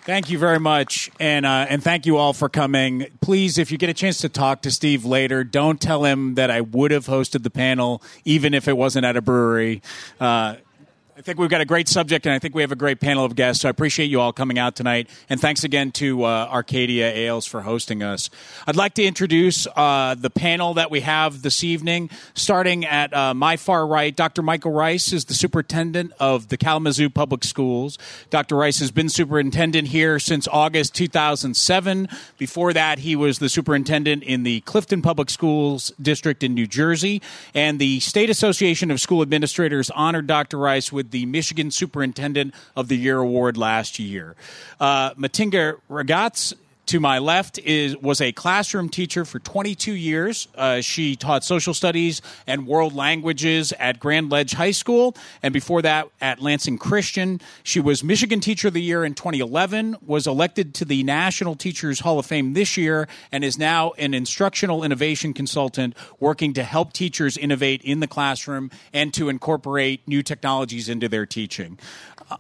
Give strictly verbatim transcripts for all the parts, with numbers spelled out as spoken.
Thank you very much, and uh, and thank you all for coming. Please, if you get a chance to talk to Steve later, don't tell him that I would have hosted the panel, even if it wasn't at a brewery. Uh, I think we've got a great subject, and I think we have a great panel of guests, so I appreciate you all coming out tonight. And thanks again to uh, Arcadia Ales for hosting us. I'd like to introduce uh, the panel that we have this evening. Starting at uh, my far right, Doctor Michael Rice is the superintendent of the Kalamazoo Public Schools. Doctor Rice has been superintendent here since August two thousand seven. Before that, he was the superintendent in the Clifton Public Schools District in New Jersey. And the State Association of School Administrators honored Doctor Rice with the Michigan Superintendent of the Year award last year. Uh, Matinga Ragaz, to my left, is was a classroom teacher for twenty-two years. Uh, she taught social studies and world languages at Grand Ledge High School, and before that at Lansing Christian. She was Michigan Teacher of the Year in twenty eleven, was elected to the National Teachers Hall of Fame this year, and is now an instructional innovation consultant working to help teachers innovate in the classroom and to incorporate new technologies into their teaching. Uh,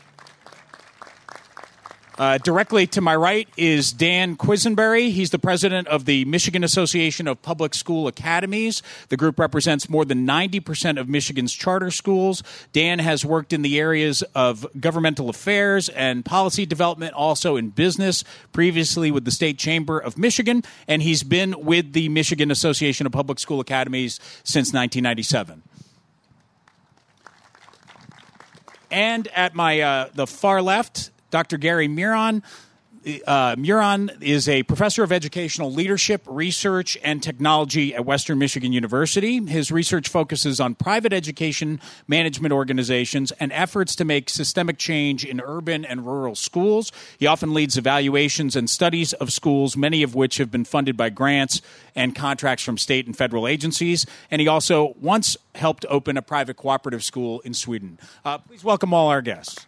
Uh, directly to my right is Dan Quisenberry. He's the president of the Michigan Association of Public School Academies. The group represents more than ninety percent of Michigan's charter schools. Dan has worked in the areas of governmental affairs and policy development, also in business, previously with the State Chamber of Michigan, and he's been with the Michigan Association of Public School Academies since nineteen ninety-seven. And at my uh, the far left, Doctor Gary Miron. Uh, Miron is a professor of educational leadership, research, and technology at Western Michigan University. His research focuses on private education management organizations and efforts to make systemic change in urban and rural schools. He often leads evaluations and studies of schools, many of which have been funded by grants and contracts from state and federal agencies. And he also once helped open a private cooperative school in Sweden. Uh, please welcome all our guests.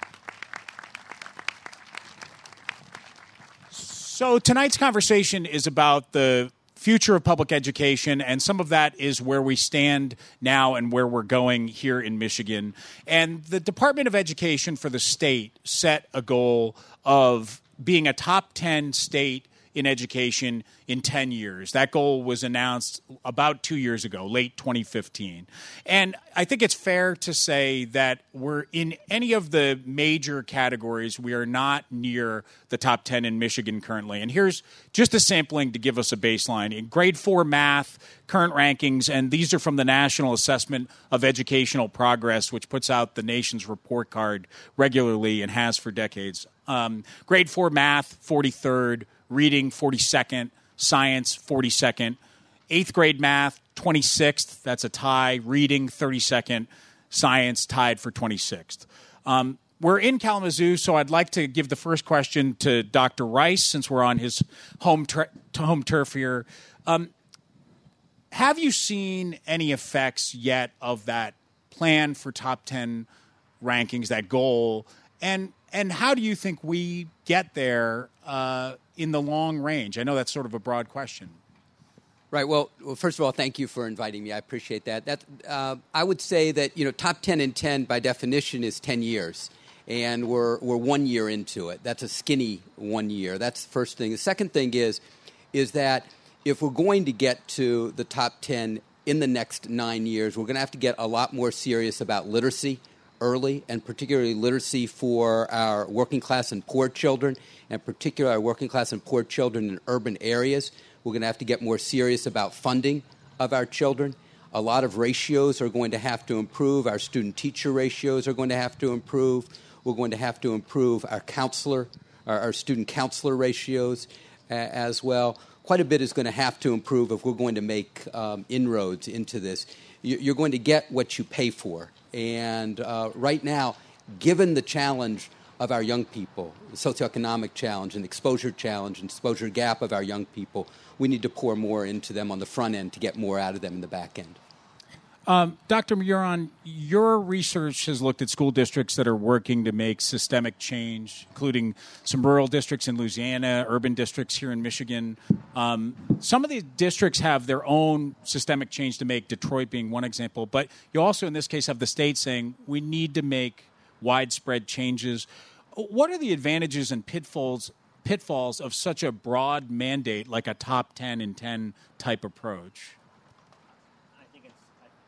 So tonight's conversation is about the future of public education, and some of that is where we stand now and where we're going here in Michigan. And the Department of Education for the state set a goal of being a top ten state in education in ten years. That goal was announced about two years ago, late twenty fifteen. And I think it's fair to say that we're in any of the major categories, we are not near the top ten in Michigan currently. And here's just a sampling to give us a baseline. In grade four math, current rankings, and these are from the National Assessment of Educational Progress, which puts out the nation's report card regularly and has for decades. Um, grade four math, forty-third, reading, forty-second, science, forty-second, eighth grade math, twenty-sixth, that's a tie, reading, thirty-second, science, tied for twenty-sixth. Um, we're in Kalamazoo, so I'd like to give the first question to Doctor Rice, since we're on his home, ter- home turf here. Um, have you seen any effects yet of that plan for top ten rankings, that goal? And and how do you think we get there uh, in the long range? I know that's sort of a broad question. Right. Well, well, first of all, thank you for inviting me. I appreciate that. That uh, I would say that, you know, top ten in ten by definition is ten years, and we're we're one year into it. That's a skinny one year. That's the first thing. The second thing is is that if we're going to get to the top ten in the next nine years, we're going to have to get a lot more serious about literacy early, and particularly literacy for our working class and poor children, and particularly our working class and poor children in urban areas. We're going to have to get more serious about funding of our children. A lot of ratios are going to have to improve. Our student-teacher ratios are going to have to improve. We're going to have to improve our counselor, our, our student-counselor ratios uh, as well. Quite a bit is going to have to improve if we're going to make um, inroads into this. You're going to get what you pay for. And uh, right now, given the challenge of our young people, the socioeconomic challenge and exposure challenge and exposure gap of our young people, we need to pour more into them on the front end to get more out of them in the back end. Um, Doctor Miron, your research has looked at school districts that are working to make systemic change, including some rural districts in Louisiana, urban districts here in Michigan. Um, some of these districts have their own systemic change to make, Detroit being one example. But you also, in this case, have the state saying we need to make widespread changes. What are the advantages and pitfalls pitfalls of such a broad mandate like a top ten in ten type approach? I think it's...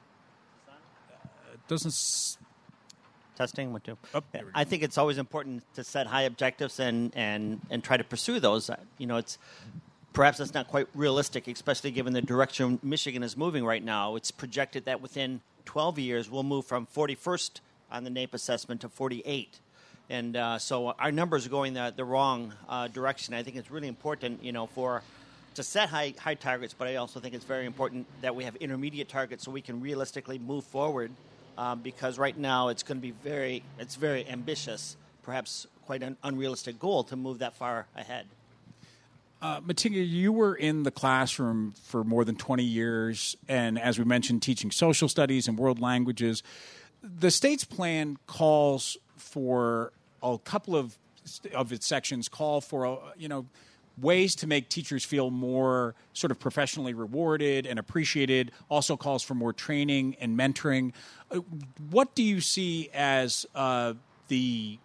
Uh, it doesn't... S- Testing, one, two. Oh, I think it's always important to set high objectives and, and, and try to pursue those. You know, it's perhaps that's not quite realistic, especially given the direction Michigan is moving right now. It's projected that within twelve years, we'll move from forty-first on the NAEP assessment to forty-eight. And uh, so our numbers are going the, the wrong uh, direction. I think it's really important, you know, for to set high high targets, but I also think it's very important that we have intermediate targets so we can realistically move forward. Um, because right now it's going to be very, it's very ambitious, perhaps quite an unrealistic goal to move that far ahead. Uh, Matinga, you were in the classroom for more than twenty years, and as we mentioned, teaching social studies and world languages. The state's plan calls for a couple of of its sections call for, uh, you know, ways to make teachers feel more sort of professionally rewarded and appreciated, also calls for more training and mentoring. Uh, what do you see as uh, the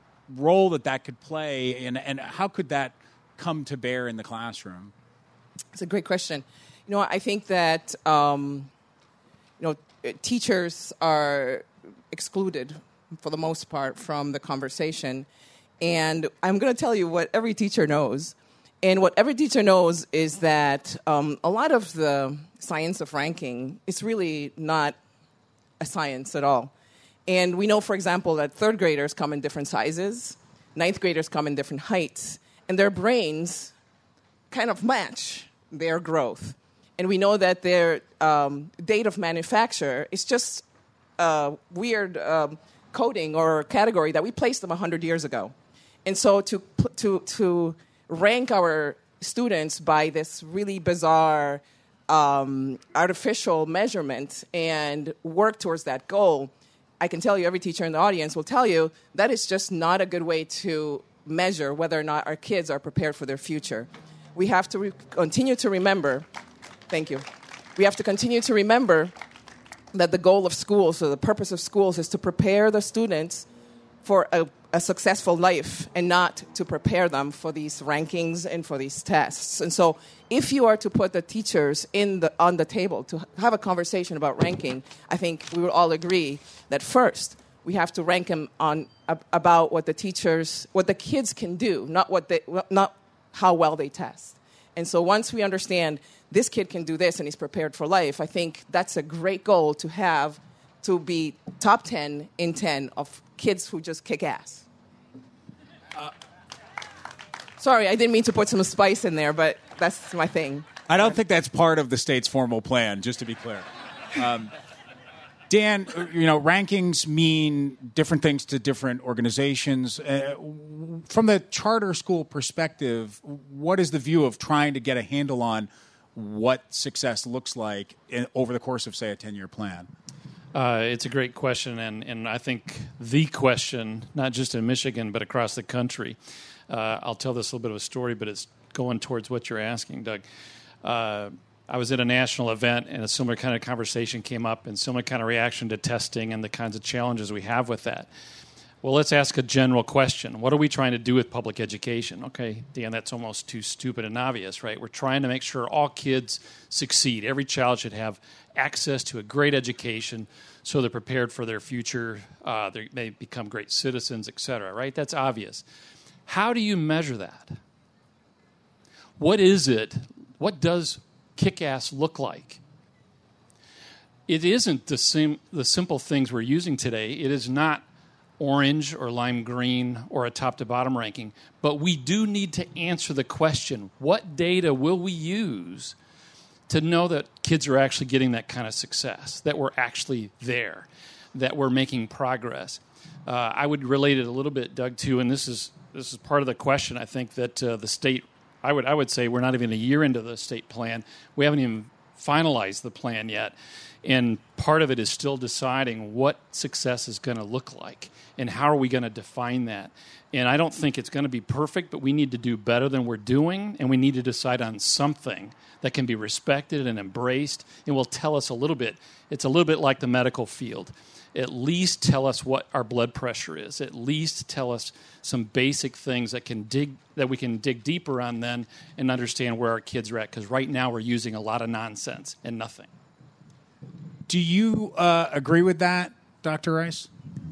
role that that could play, and, and how could that come to bear in the classroom? It's a great question. You know, I think that, um, you know, teachers are excluded for the most part from the conversation. And I'm going to tell you what every teacher knows. And what every teacher knows is that um, a lot of the science of ranking is really not a science at all. And we know, for example, that third graders come in different sizes, ninth graders come in different heights, and their brains kind of match their growth. And we know that their um, date of manufacture is just a weird um, coding or category that we placed them one hundred years ago. And so to to to rank our students by this really bizarre um, artificial measurement and work towards that goal, I can tell you, every teacher in the audience will tell you, that is just not a good way to measure whether or not our kids are prepared for their future. We have to re- continue to remember, thank you, we have to continue to remember that the goal of schools, or the purpose of schools, is to prepare the students for a, a successful life and not to prepare them for these rankings and for these tests. And so if you are to put the teachers in the, on the table to have a conversation about ranking, I think we would all agree that first we have to rank them on ab- about what the teachers, what the kids can do, not what they, not how well they test. And so once we understand this kid can do this and he's prepared for life, I think that's a great goal to have, to be top ten in ten of kids who just kick ass. Uh, Sorry, I didn't mean to put some spice in there, but that's my thing. I don't think that's part of the state's formal plan, just to be clear. Um, Dan, you know, rankings mean different things to different organizations. Uh, from the charter school perspective, what is the view of trying to get a handle on what success looks like in, over the course of, say, a ten-year plan? Uh, it's a great question, and, and I think the question, not just in Michigan, but across the country. Uh, I'll tell this little bit of a story, but it's going towards what you're asking, Doug. Uh, I was at a national event, and a similar kind of conversation came up, and similar kind of reaction to testing and the kinds of challenges we have with that. Well, let's ask a general question. What are we trying to do with public education? Okay, Dan, that's almost too stupid and obvious, right? We're trying to make sure all kids succeed. Every child should have access to a great education so they're prepared for their future, uh, they may become great citizens, et cetera, right? That's obvious. How do you measure that? What is it? What does kick-ass look like? It isn't the same, the simple things we're using today. It is not orange or lime green or a top-to-bottom ranking. But we do need to answer the question, what data will we use to know that kids are actually getting that kind of success, that we're actually there, that we're making progress? Uh, I would relate it a little bit, Doug, too, and this is this is part of the question. I think that uh, the state, I would I would say we're not even a year into the state plan. We haven't even finalized the plan yet. And part of it is still deciding what success is going to look like and how are we going to define that. And I don't think it's going to be perfect, but we need to do better than we're doing, and we need to decide on something that can be respected and embraced and will tell us a little bit. It's a little bit like the medical field. at least tell us what our blood pressure is. At least tell us some basic things that can dig that we can dig deeper on then and understand where our kids are at. Because right now we're using a lot of nonsense and nothing. Do you uh, agree with that, Doctor Rice?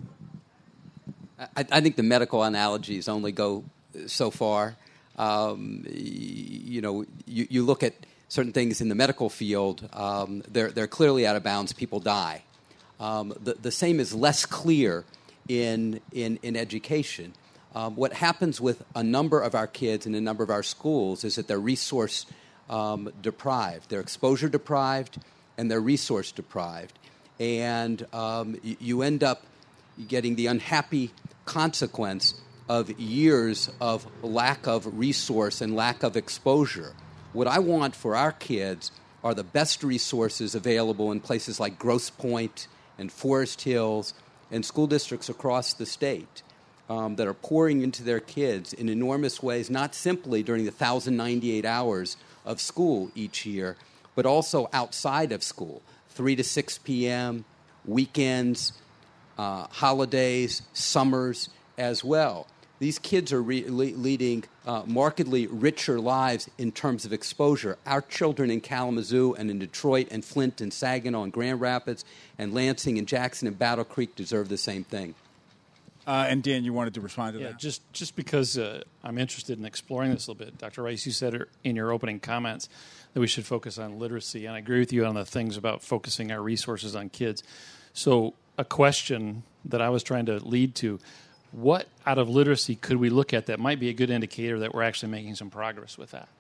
I, I think the medical analogies only go so far. Um, you know, you, you look at certain things in the medical field, um, they're, they're clearly out of bounds. People die. Um, the, the same is less clear in, in, in education. Um, what happens with a number of our kids in a number of our schools is that they're resource um, deprived. They're exposure deprived and they're resource deprived. And um, you, you end up getting the unhappy consequence of years of lack of resource and lack of exposure. What I want for our kids are the best resources available in places like Grosse Pointe and Forest Hills and school districts across the state um, that are pouring into their kids in enormous ways, not simply during the one thousand ninety-eight hours of school each year, but also outside of school, three to six p.m., weekends, uh, holidays, summers as well. These kids are re- le- leading uh, markedly richer lives in terms of exposure. Our children in Kalamazoo and in Detroit and Flint and Saginaw and Grand Rapids and Lansing and Jackson and Battle Creek deserve the same thing. Uh, and Dan, you wanted to respond to yeah, that? just just because uh, I'm interested in exploring this a little bit. Doctor Rice, you said in your opening comments that we should focus on literacy, and I agree with you on the things about focusing our resources on kids. So a question that I was trying to lead to, what out of literacy could we look at that might be a good indicator that we're actually making some progress with that?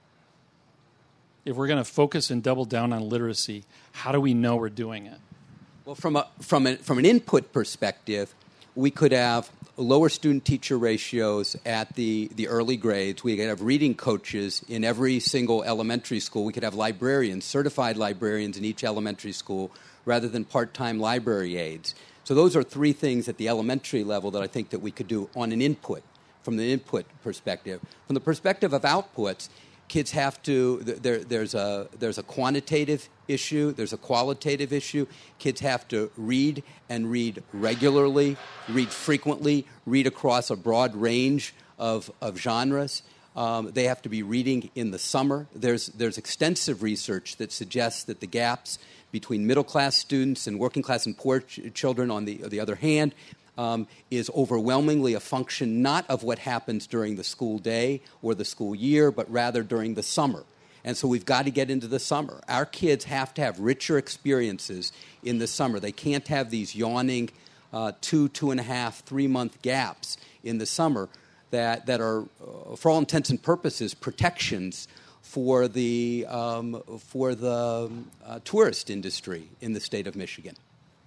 If we're going to focus and double down on literacy, how do we know we're doing it? Well, from a, from a, from an input perspective, we could have lower student-teacher ratios at the, the early grades. We could have reading coaches in every single elementary school. We could have librarians, certified librarians in each elementary school, rather than part-time library aides. So those are three things at the elementary level that I think that we could do on an input, from the input perspective. From the perspective of outputs, kids have to, there, there's a there's a quantitative issue, there's a qualitative issue. Kids have to read and read regularly, read frequently, read across a broad range of, of genres. Um, they have to be reading in the summer. There's there's extensive research that suggests that the gaps between middle-class students and working-class and poor ch- children, on the, on the other hand, um, is overwhelmingly a function not of what happens during the school day or the school year, but rather during the summer. And so we've got to get into the summer. Our kids have to have richer experiences in the summer. They can't have these yawning uh, two, two and a half, three-month gaps in the summer that, that are, uh, for all intents and purposes, protections for the um, for the uh, tourist industry in the state of Michigan.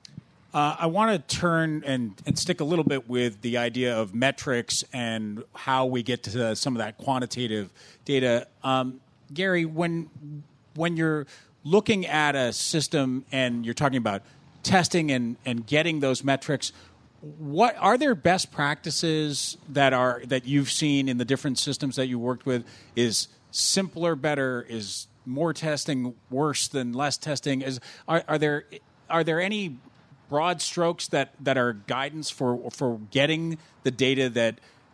Uh, I want to turn and, and stick a little bit with the idea of metrics and how we get to some of that quantitative data. Um, Gary, when when you're looking at a system and you're talking about testing and, and getting those metrics, what are there best practices that are that you've seen in the different systems that you worked with? Is simpler better? Is more testing worse than less testing? Is are, are there are there any broad strokes that, that are guidance for for getting the data that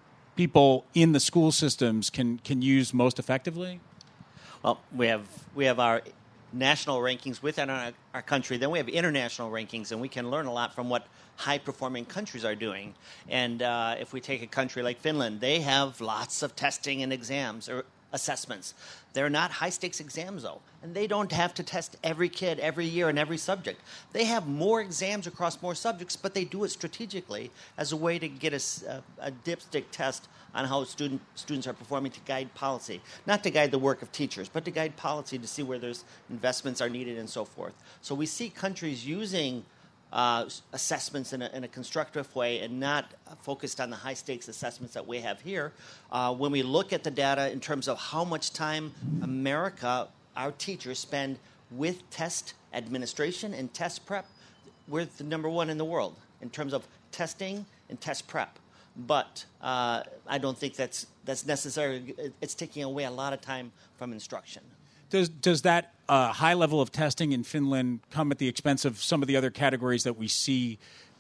people in the school systems can, can use most effectively? Well, we have we have our national rankings within our, our country. Then we have international rankings, and we can learn a lot from what high-performing countries are doing. And uh, if we take a country like Finland, they have lots of testing and exams or assessments. They're not high-stakes exams, though, and they don't have to test every kid every year in every subject. They have more exams across more subjects, but they do it strategically as a way to get a, a, a dipstick test on how student, students are performing to guide policy. Not to guide the work of teachers, but to guide policy to see where there's investments are needed and so forth. So we see countries using Uh, assessments in a, in a constructive way and not focused on the high-stakes assessments that we have here. Uh, when we look at the data in terms of how much time America, our teachers, spend with test administration and test prep, we're the number one in the world in terms of testing and test prep. But uh, I don't think that's that's necessary. It's taking away a lot of time from instruction. Does does that uh, high level of testing in Finland come at the expense of some of the other categories that we see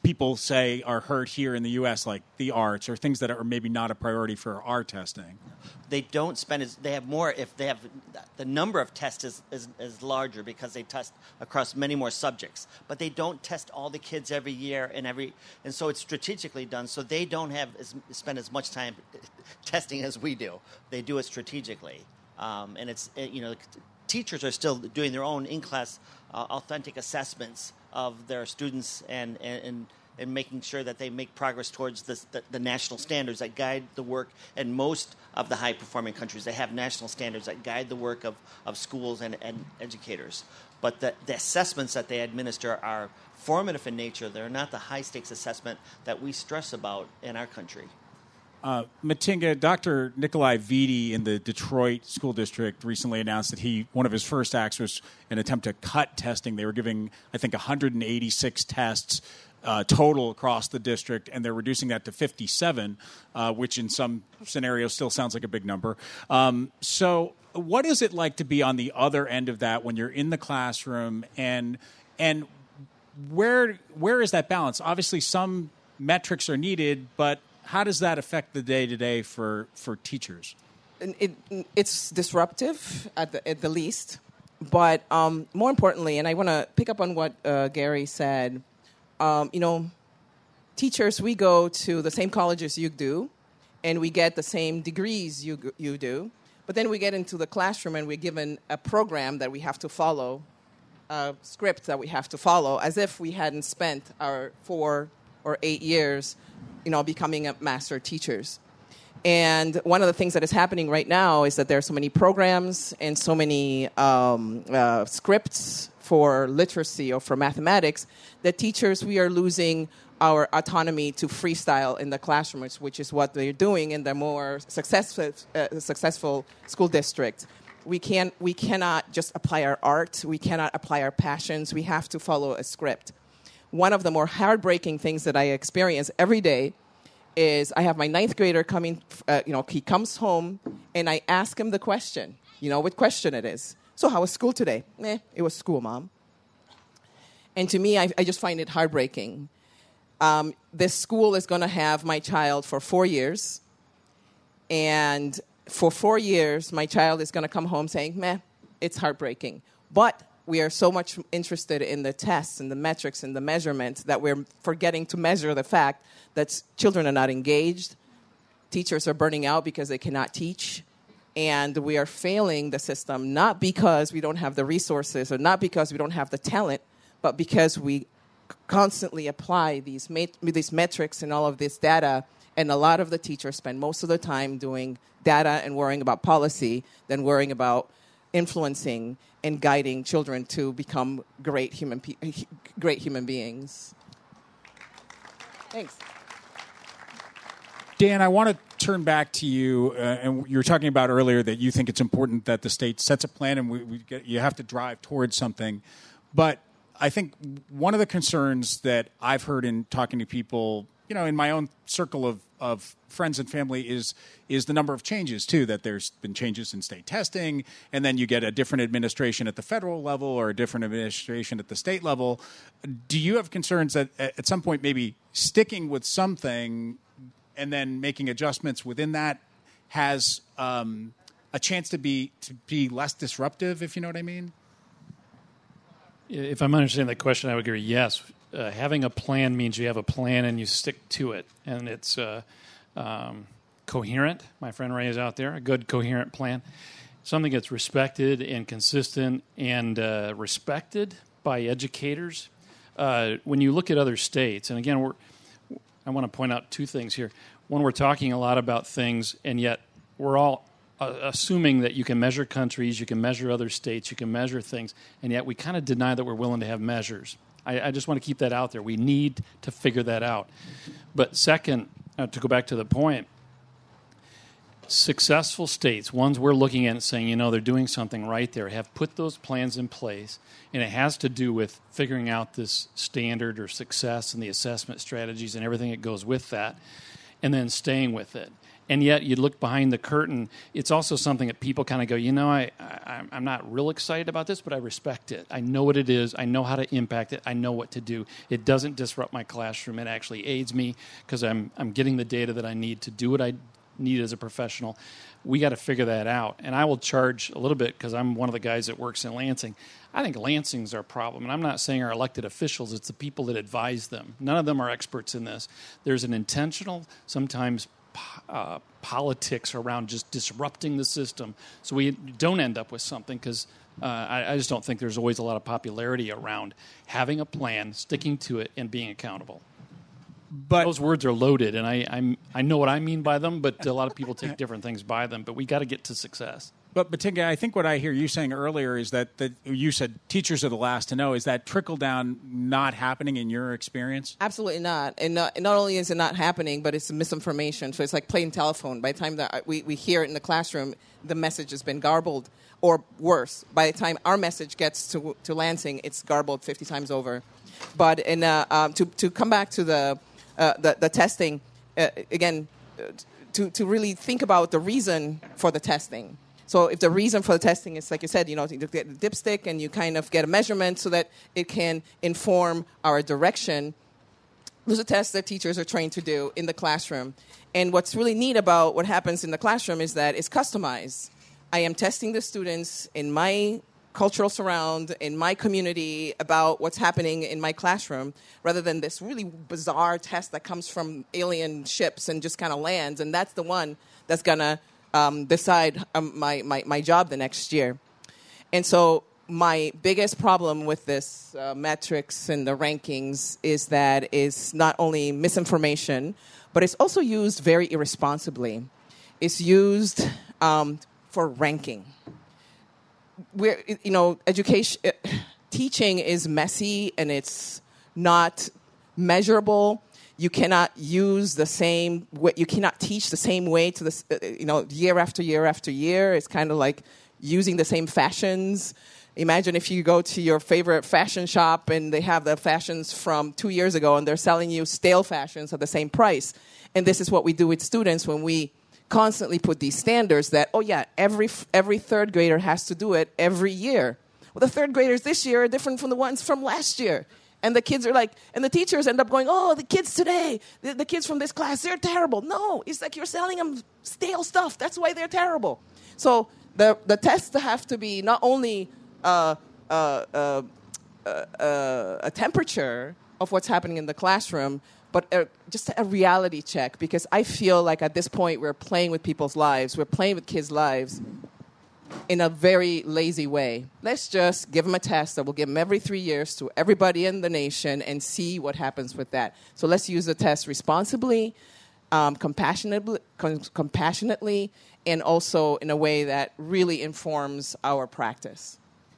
people say are hurt here in the U S, like the arts or things that are maybe not a priority for our testing? They don't spend as they have more if they have the number of tests is, is, is larger because they test across many more subjects, but they don't test all the kids every year and every and so it's strategically done, so they don't have as, spend as much time testing as we do. They do it strategically, um, and it's you know teachers are still doing their own in-class uh, authentic assessments of their students and and, and and making sure that they make progress towards this, the, the national standards that guide the work. And most of the high-performing countries, they have national standards that guide the work of, of schools and, and educators. But the, the assessments that they administer are formative in nature. They're not the high-stakes assessment that we stress about in our country. Uh, Matinga, Doctor Nikolai Vitti in the Detroit School District recently announced that he one of his first acts was an attempt to cut testing. They were giving, I think, one hundred eighty-six tests Uh, total across the district, and they're reducing that to fifty-seven, uh, which in some scenarios still sounds like a big number. Um, so what is it like to be on the other end of that when you're in the classroom, and and where where is that balance? Obviously, some metrics are needed, but how does that affect the day-to-day for, for teachers? It, it's disruptive at the, at the least, but um, more importantly, and I want to pick up on what uh, Gary said, Um, you know, teachers, we go to the same colleges you do, and we get the same degrees you you do. But then we get into the classroom, and we're given a program that we have to follow, a script that we have to follow, as if we hadn't spent our four or eight years, you know, becoming a master teachers. And one of the things that is happening right now is that there are so many programs and so many um, uh, scripts for literacy or for mathematics that teachers, we are losing our autonomy to freestyle in the classrooms, which is what they're doing in the more successful, uh, successful school districts. We can't, we cannot just apply our art. We cannot apply our passions. We have to follow a script. One of the more heartbreaking things that I experience every day is I have my ninth grader coming, uh, you know, he comes home, and I ask him the question, you know, what question it is. So how was school today? Eh, it was school, Mom. And to me, I, I just find it heartbreaking. Um, this school is going to have my child for four years, and for four years, my child is going to come home saying, meh, it's heartbreaking. But we are so much interested in the tests and the metrics and the measurements that we're forgetting to measure the fact that children are not engaged, teachers are burning out because they cannot teach, and we are failing the system not because we don't have the resources or not because we don't have the talent, but because we constantly apply these mat- these metrics and all of this data, and a lot of the teachers spend most of the time doing data and worrying about policy than worrying about influencing and guiding children to become great human pe- great human beings. Thanks. Dan, I want to turn back to you, uh, and you were talking about earlier that you think it's important that the state sets a plan, and we, we get, you have to drive towards something. But I think one of the concerns that I've heard in talking to people, you know, in my own circle of, of friends and family is is the number of changes, too, that there's been changes in state testing, and then you get a different administration at the federal level or a different administration at the state level. Do you have concerns that at some point maybe sticking with something and then making adjustments within that has um, a chance to be to be less disruptive, if you know what I mean? If I'm understanding the question, I would agree, yes. Uh, having a plan means you have a plan and you stick to it. And it's uh, um, coherent. My friend Ray is out there, a good coherent plan. Something that's respected and consistent and uh, respected by educators. Uh, when you look at other states, and again, we're, I want to point out two things here. One, we're talking a lot about things, and yet we're all Uh, assuming that you can measure countries, you can measure other states, you can measure things, and yet we kind of deny that we're willing to have measures. I, I just want to keep that out there. We need to figure that out. But second, uh, to go back to the point, successful states, ones we're looking at and saying, you know, they're doing something right there, have put those plans in place, and it has to do with figuring out this standard or success and the assessment strategies and everything that goes with that. and then staying with it. And yet, you look behind the curtain, it's also something that people kind of go, you know, I, I, I'm not real excited about this, but I respect it. I know what it is. I know how to impact it. I know what to do. It doesn't disrupt my classroom. It actually aids me because I'm, I'm getting the data that I need to do what I need as a professional. We got to figure that out. And I will charge a little bit because I'm one of the guys that works in Lansing. I think Lansing's our problem. And I'm not saying our elected officials. It's the people that advise them. None of them are experts in this. There's an intentional, sometimes Uh, politics around just disrupting the system so we don't end up with something because uh, I, I just don't think there's always a lot of popularity around having a plan, sticking to it, and being accountable. But those words are loaded, and I I'm, I know what I mean by them, but a lot of people take different things by them. But we got to get to success. But, Batinga, I think what I hear you saying earlier is that, that you said teachers are the last to know. Is that trickle-down not happening in your experience? Absolutely not. And not, not only is it not happening, but it's misinformation. So it's like playing telephone. By the time that we, we hear it in the classroom, the message has been garbled. Or worse, by the time our message gets to, to Lansing, it's garbled fifty times over. But in, uh, um, to, to come back to the, uh, the, the testing, uh, again, uh, to, to really think about the reason for the testing. So if the reason for the testing is, like you said, you know, you get the dipstick and you kind of get a measurement so that it can inform our direction, those are tests that teachers are trained to do in the classroom. And what's really neat about what happens in the classroom is that it's customized. I am testing the students in my cultural surround, in my community, about what's happening in my classroom, rather than this really bizarre test that comes from alien ships and just kind of lands. And that's the one that's going to Um, decide um, my, my, my job the next year. And so my biggest problem with this uh, metrics and the rankings is that it's not only misinformation, but it's also used very irresponsibly. It's used um, for ranking. We're, you know, education, uh, teaching is messy and it's not measurable. You cannot use the same way, you cannot teach the same way to this, uh, you know, year after year after year. It's kind of like using the same fashions. Imagine if you go to your favorite fashion shop and they have the fashions from two years ago and they're selling you stale fashions at the same price. And this is what we do with students when we constantly put these standards that, oh yeah, every every third grader has to do it every year. Well, the third graders this year are different from the ones from last year. And the kids are like, and the teachers end up going, oh, the kids today, the, the kids from this class, they're terrible. No, it's like you're selling them stale stuff. That's why they're terrible. So the the tests have to be not only uh, uh, uh, uh, uh, a temperature of what's happening in the classroom, but a, just a reality check. Because I feel like at this point we're playing with people's lives. We're playing with kids' lives in a very lazy way. Let's just give them a test that we'll give them every three years to everybody in the nation and see what happens with that. So let's use the test responsibly, um, compassionately, com- compassionately, and also in a way that really informs our practice.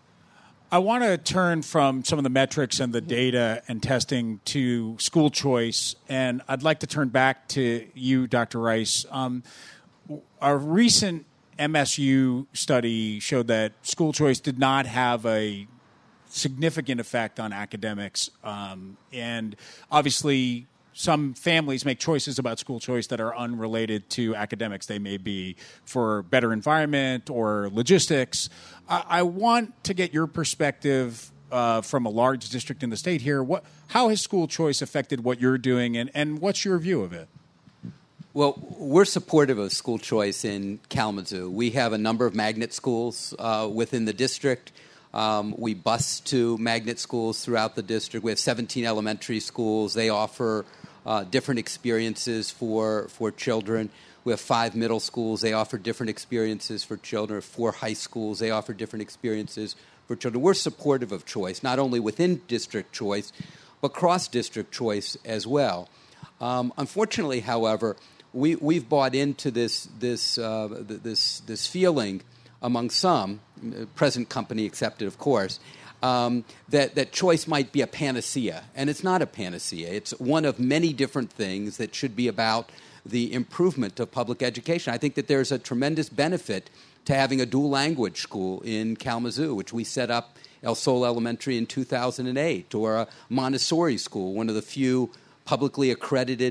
I want to turn from some of the metrics and the data and testing to school choice, and I'd like to turn back to you, Doctor Rice. Um, our recent M S U study showed that school choice did not have a significant effect on academics. Um, and obviously, some families make choices about school choice that are unrelated to academics. They may be for better environment or logistics. I, I want to get your perspective uh, from a large district in the state here. What, how has school choice affected what you're doing, and, and what's your view of it? Well, we're supportive of school choice in Kalamazoo. We have a number of magnet schools uh, within the district. Um, we bus to magnet schools throughout the district. We have seventeen elementary schools. They offer uh, different experiences for for children. We have five middle schools. They offer different experiences for children. Four high schools. They offer different experiences for children. We're supportive of choice, not only within district choice, but cross-district choice as well. Um, unfortunately, however, We, we've bought into this this uh, this this feeling among some, present company accepted, of course, um, that that choice might be a panacea, and it's not a panacea. It's one of many different things that should be about the improvement of public education. I think that there's a tremendous benefit to having a dual language school in Kalamazoo, which we set up El Sol Elementary in two thousand eight, or a Montessori school, one of the few publicly accredited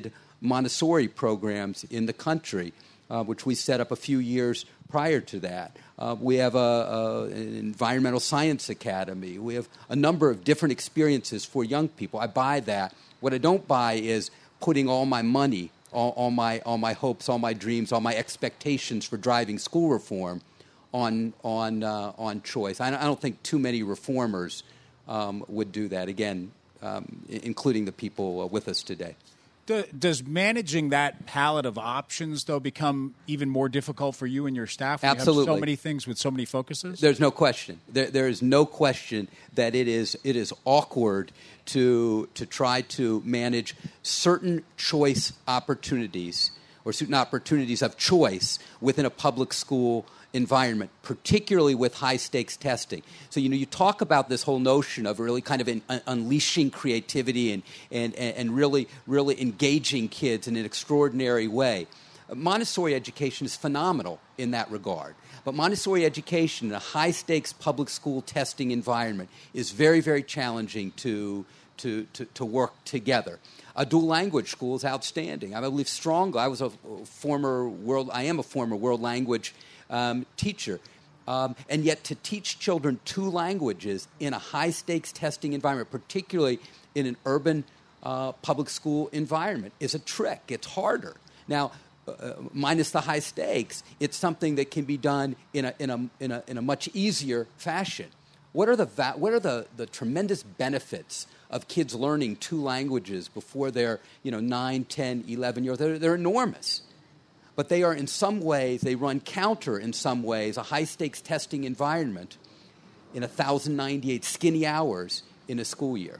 Montessori programs in the country, uh, which we set up a few years prior to that. Uh, we have a, a, an environmental science academy. We have a number of different experiences for young people. I buy that. What I don't buy is putting all my money, all, all my all my hopes, all my dreams, all my expectations for driving school reform on on uh, on choice. I don't, I don't think too many reformers um, would do that. Again, um, including the people uh, with us today. Does managing that palette of options, though, become even more difficult for you and your staff? When Absolutely. You have so many things with so many focuses? There's no question. There, there is no question that it is it is awkward to to try to manage certain choice opportunities or certain opportunities of choice within a public school environment, particularly with high-stakes testing. So, you know, you talk about this whole notion of really kind of in, un- unleashing creativity and, and, and really, really engaging kids in an extraordinary way. Montessori education is phenomenal in that regard. But Montessori education in a high-stakes public school testing environment is very, very challenging to, to, to, to work together. A dual language school is outstanding. I believe strongly. I was a former world, I am a former world language Um, teacher. Um, and yet to teach children two languages in a high-stakes testing environment, particularly in an urban uh, public school environment, is a trick. It's harder. Now, uh, minus the high stakes, it's something that can be done in a, in a, in a, in a much easier fashion. What are the va- what are the, the tremendous benefits of kids learning two languages before they're, you know, nine, ten, eleven years old? They're, they're enormous. But they are in some ways, they run counter in some ways, a high-stakes testing environment in one thousand ninety-eight skinny hours in a school year.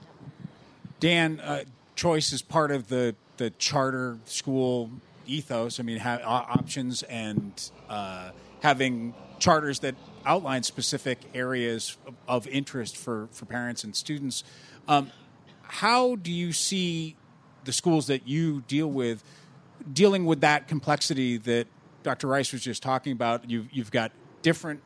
Dan, uh, choice is part of the, the charter school ethos. I mean, ha- options and uh, having charters that outline specific areas of, of interest for, for parents and students. Um, how do you see the schools that you deal with dealing with that complexity that Doctor Rice was just talking about? You've, you've got different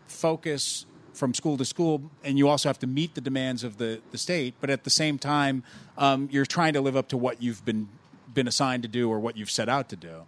focus from school to school, and you also have to meet the demands of the, the state, but at the same time, um, you're trying to live up to what you've been been assigned to do or what you've set out to do.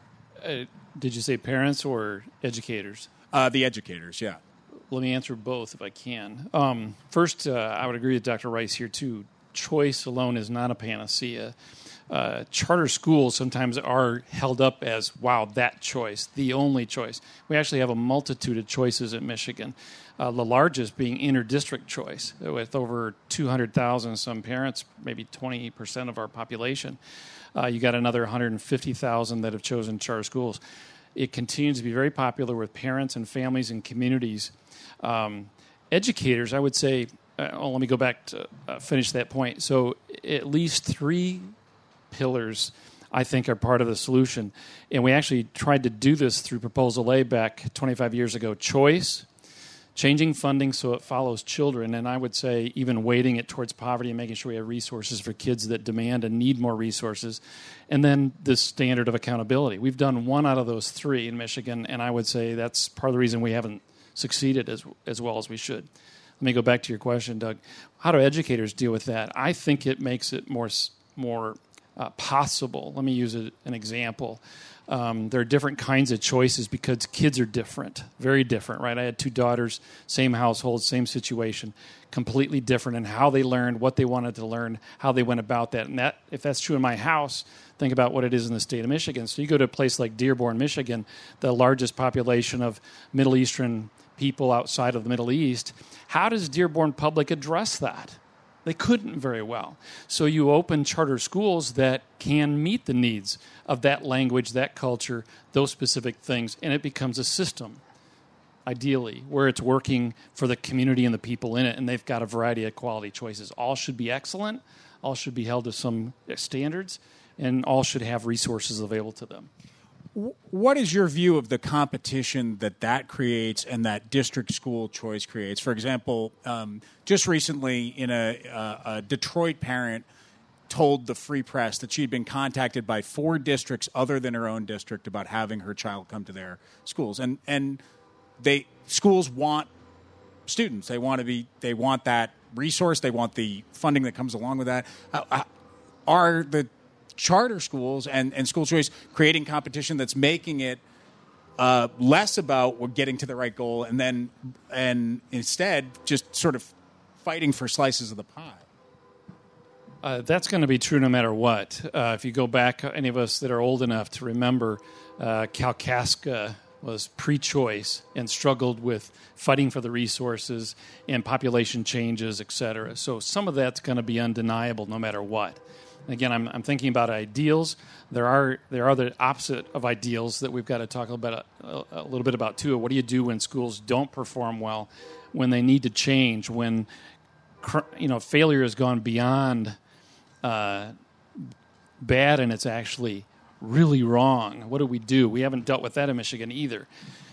Uh, did you say parents or educators? Uh, the educators, yeah. Let me answer both if I can. Um, first, uh, I would agree with Doctor Rice here, too. Choice alone is not a panacea. Uh, charter schools sometimes are held up as, wow, that choice, the only choice. We actually have a multitude of choices at Michigan, uh, the largest being inter-district choice, with over two hundred thousand some parents, maybe twenty percent of our population. Uh, you got another one hundred fifty thousand that have chosen charter schools. It continues to be very popular with parents and families and communities. Um, educators, I would say, uh, oh, let me go back to uh, finish that point. So at least three pillars, I think, are part of the solution. And we actually tried to do this through Proposal A back twenty-five years ago. Choice, changing funding so it follows children, and I would say even weighting it towards poverty and making sure we have resources for kids that demand and need more resources. And then the standard of accountability. We've done one out of those three in Michigan, and I would say that's part of the reason we haven't succeeded as as well as we should. Let me go back to your question, Doug. How do educators deal with that? I think it makes it more more Uh, possible. Let me use a, an example. Um, there are different kinds of choices because kids are different, very different, right? I had two daughters, same household, same situation, completely different in how they learned, what they wanted to learn, how they went about that. And that, if that's true in my house, think about what it is in the state of Michigan. So you go to a place like Dearborn, Michigan, the largest population of Middle Eastern people outside of the Middle East. How does Dearborn Public address that? They couldn't very well. So you open charter schools that can meet the needs of that language, that culture, those specific things, and it becomes a system, ideally, where it's working for the community and the people in it, and they've got a variety of quality choices. All should be excellent, all should be held to some standards, and all should have resources available to them. What is your view of the competition that that creates and that district school choice creates? For example, um, just recently, in a, uh, a Detroit parent told the Free Press that she had been contacted by four districts other than her own district about having her child come to their schools, and and they schools want students. They want to be. They want that resource. They want the funding that comes along with that. Uh, are the charter schools and, and school choice creating competition that's making it uh, less about we're getting to the right goal and then and instead just sort of fighting for slices of the pie. Uh, that's going to be true no matter what. Uh, if you go back, any of us that are old enough to remember, uh, Kalkaska was pre-choice and struggled with fighting for the resources and population changes, et cetera. So some of that's going to be undeniable no matter what. Again, I'm, I'm thinking about ideals. There are there are the opposite of ideals that we've got to talk about a, a little bit about too. What do you do when schools don't perform well, when they need to change, when you know failure has gone beyond uh, bad and it's actually really wrong? What do we do? We haven't dealt with that in Michigan either.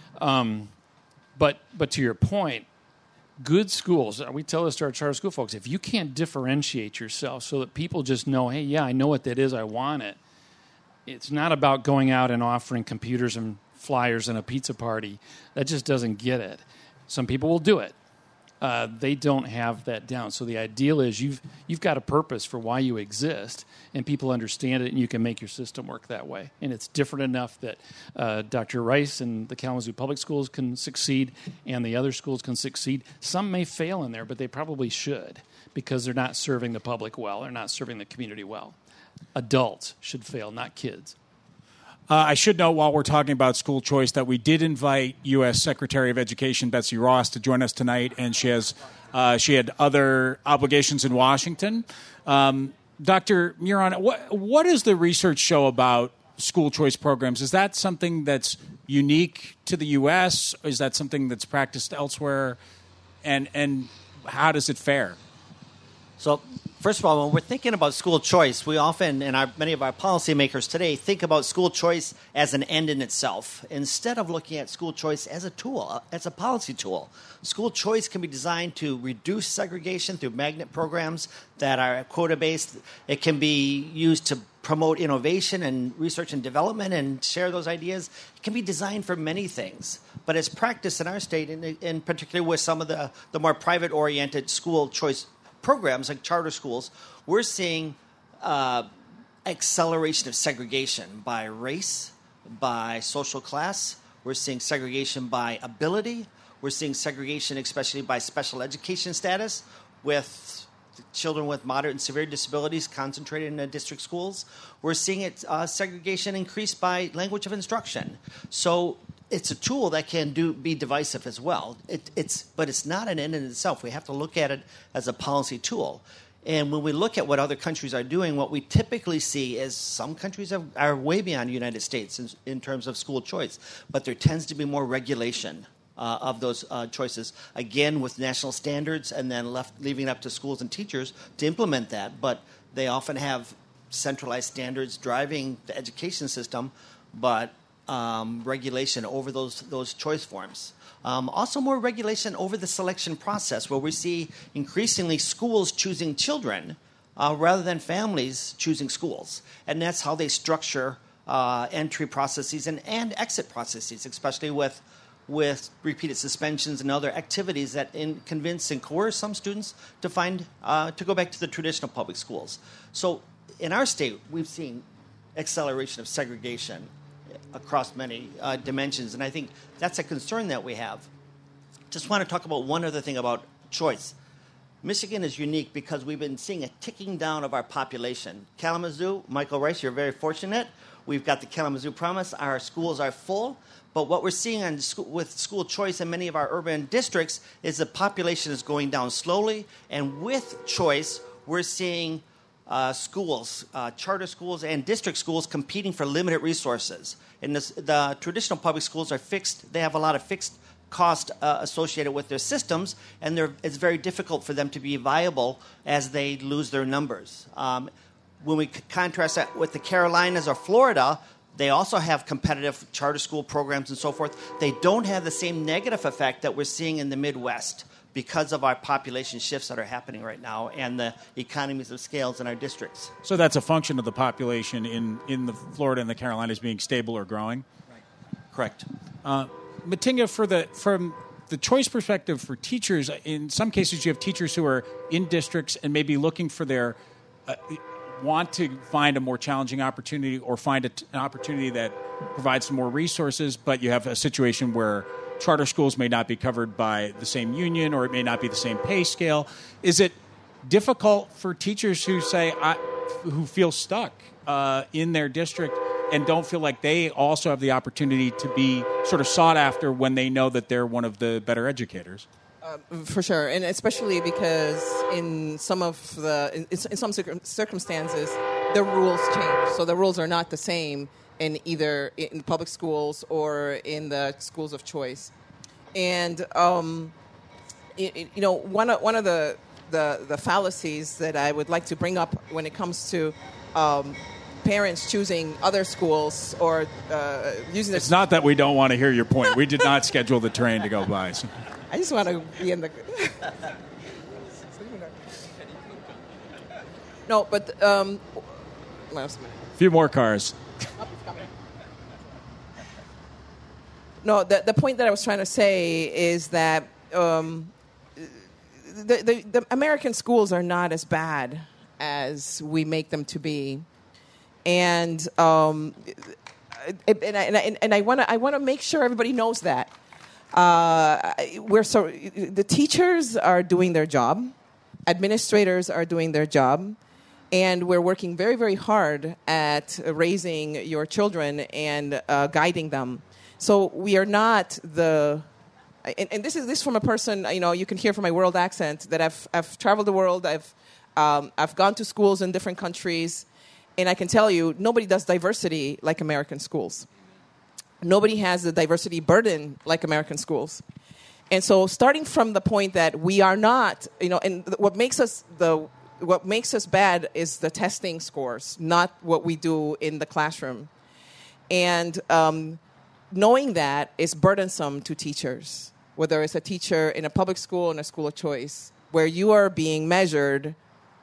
Um, but but to your point, good schools, we tell this to our charter school folks, if you can't differentiate yourself so that people just know, hey, yeah, I know what that is, I want it. It's not about going out and offering computers and flyers and a pizza party. That just doesn't get it. Some people will do it. Uh, they don't have that down. So the ideal is you've you've got a purpose for why you exist, and people understand it, and you can make your system work that way. And it's different enough that uh, Doctor Rice and the Kalamazoo Public Schools can succeed, and the other schools can succeed. Some may fail in there, but they probably should because they're not serving the public well. They're not serving the community well. Adults should fail, not kids. Uh, I should note while we're talking about school choice that we did invite U S Secretary of Education Betsy Ross to join us tonight, and she has uh, she had other obligations in Washington. Um, Doctor Muron, what what does the research show about school choice programs? Is that something that's unique to the U S? Is that something that's practiced elsewhere? And and how does it fare? So, first of all, when we're thinking about school choice, we often, and our, many of our policymakers today, think about school choice as an end in itself, instead of looking at school choice as a tool, as a policy tool. School choice can be designed to reduce segregation through magnet programs that are quota-based. It can be used to promote innovation and research and development and share those ideas. It can be designed for many things. But as practiced in our state, in, in particular with some of the, the more private-oriented school choice programs like charter schools, we're seeing uh, acceleration of segregation by race, by social class. We're seeing segregation by ability. We're seeing segregation especially by special education status, with children with moderate and severe disabilities concentrated in the district schools. We're seeing it uh, segregation increase by language of instruction. So it's a tool that can do be divisive as well. It, it's but it's not an end in itself. We have to look at it as a policy tool. And when we look at what other countries are doing, what we typically see is some countries have, are way beyond the United States in, in terms of school choice, but there tends to be more regulation uh, of those uh, choices, again with national standards, and then left leaving it up to schools and teachers to implement that. But they often have centralized standards driving the education system, but Um, regulation over those those choice forms. Um, also more regulation over the selection process, where we see increasingly schools choosing children uh, rather than families choosing schools. And that's how they structure uh, entry processes and, and exit processes, especially with with repeated suspensions and other activities that in, convince and coerce some students to find uh, to go back to the traditional public schools. So in our state, we've seen acceleration of segregation across many uh, dimensions, and I think that's a concern that we have. Just want to talk about one other thing about choice. Michigan is unique because we've been seeing a ticking down of our population. Kalamazoo, Michael Rice, you're very fortunate. We've got the Kalamazoo Promise. Our schools are full, but what we're seeing on school, with school choice in many of our urban districts is the population is going down slowly, and with choice, we're seeing Uh, schools, uh, charter schools, and district schools competing for limited resources. And this, the traditional public schools are fixed. They have a lot of fixed cost uh, associated with their systems, and it's very difficult for them to be viable as they lose their numbers. Um, when we c- contrast that with the Carolinas or Florida, they also have competitive charter school programs and so forth. They don't have the same negative effect that we're seeing in the Midwest, because of our population shifts that are happening right now and the economies of scales in our districts. So that's a function of the population in, in the Florida and the Carolinas being stable or growing? Right. Correct. Uh, Matinga, for the, from the choice perspective for teachers, in some cases you have teachers who are in districts and maybe looking for their uh, want to find a more challenging opportunity or find a t- an opportunity that provides some more resources, but you have a situation where charter schools may not be covered by the same union or it may not be the same pay scale. Is it difficult for teachers who say, I, who feel stuck uh, in their district and don't feel like they also have the opportunity to be sort of sought after when they know that they're one of the better educators? Uh, for sure, and especially because in some of the in, in some circum- circumstances, the rules change. So the rules are not the same in either in public schools or in the schools of choice. And um, it, it, you know, one of one of the, the the fallacies that I would like to bring up when it comes to um, parents choosing other schools or uh, using. It's not that we don't want to hear your point. We did not schedule the train to go by. So. I just want to be in the. No, but um, last minute. A few more cars. No, the the point that I was trying to say is that um, the, the the American schools are not as bad as we make them to be, and um, and I, and I, and I want to I want to make sure everybody knows that. Uh, we're so the teachers are doing their job, administrators are doing their job, and we're working very, very hard at raising your children and uh, guiding them. So we are not the, and, and this is this from a person, you know, you can hear from my world accent that I've I've traveled the world, I've um, I've gone to schools in different countries, and I can tell you nobody does diversity like American schools. Nobody has the diversity burden like American schools. And so starting from the point that we are not, you know, and what makes us the what makes us bad is the testing scores, not what we do in the classroom. And um, knowing that is burdensome to teachers, whether it's a teacher in a public school or in a school of choice, where you are being measured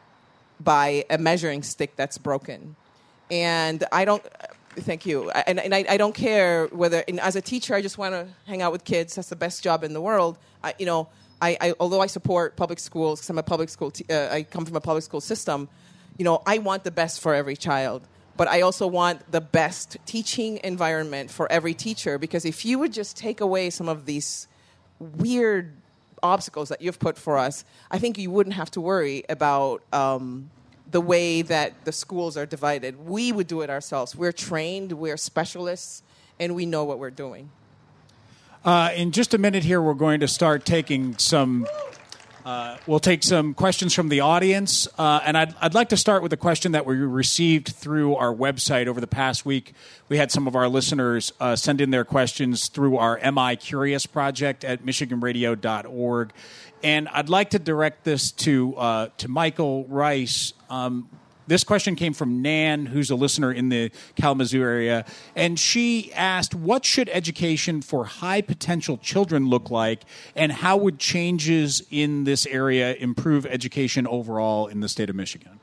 by a measuring stick that's broken. And I don't... Thank you. And, and I, I don't care whether, and as a teacher, I just want to hang out with kids. That's the best job in the world. I, you know, I, I although I support public schools, because I'm a public school, te- uh, I come from a public school system. You know, I want the best for every child, but I also want the best teaching environment for every teacher. Because if you would just take away some of these weird obstacles that you've put for us, I think you wouldn't have to worry about. Um, the way that the schools are divided. We would do it ourselves. We're trained, we're specialists, and we know what we're doing. Uh, in just a minute here, we're going to start taking some, uh, we'll take some questions from the audience. Uh, and I'd, I'd like to start with a question that we received through our website over the past week. We had some of our listeners uh, send in their questions through our Am I Curious project at michigan radio dot org. And I'd like to direct this to uh, to Michael Rice. Um, this question came from Nan, who's a listener in the Kalamazoo area. And she asked, what should education for high-potential children look like, and how would changes in this area improve education overall in the state of Michigan?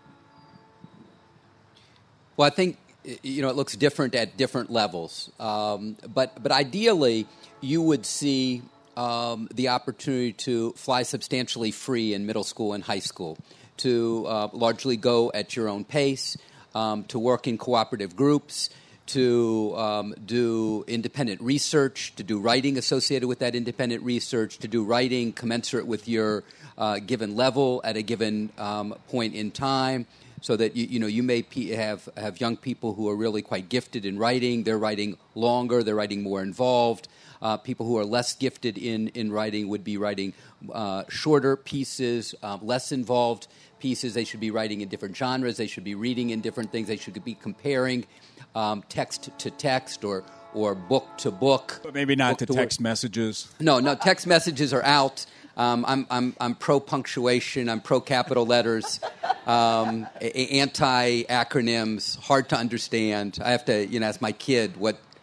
Well, I think, you know, it looks different at different levels. Um, but but ideally, you would see... Um, the opportunity to fly substantially free in middle school and high school, to uh, largely go at your own pace, um, to work in cooperative groups, to um, do independent research, to do writing associated with that independent research, to do writing commensurate with your uh, given level at a given um, point in time, so that you, you know you may pe- have have young people who are really quite gifted in writing. They're writing longer. They're writing more involved. Uh, people who are less gifted in, in writing would be writing uh, shorter pieces, uh, less involved pieces. They should be writing in different genres. They should be reading in different things. They should be comparing um, text to text or or book to book. But maybe not to, to text work. messages. No, no, text messages are out. Um, I'm I'm I'm pro punctuation. I'm pro capital letters. Um, anti acronyms. Hard to understand. I have to you know ask my kid what.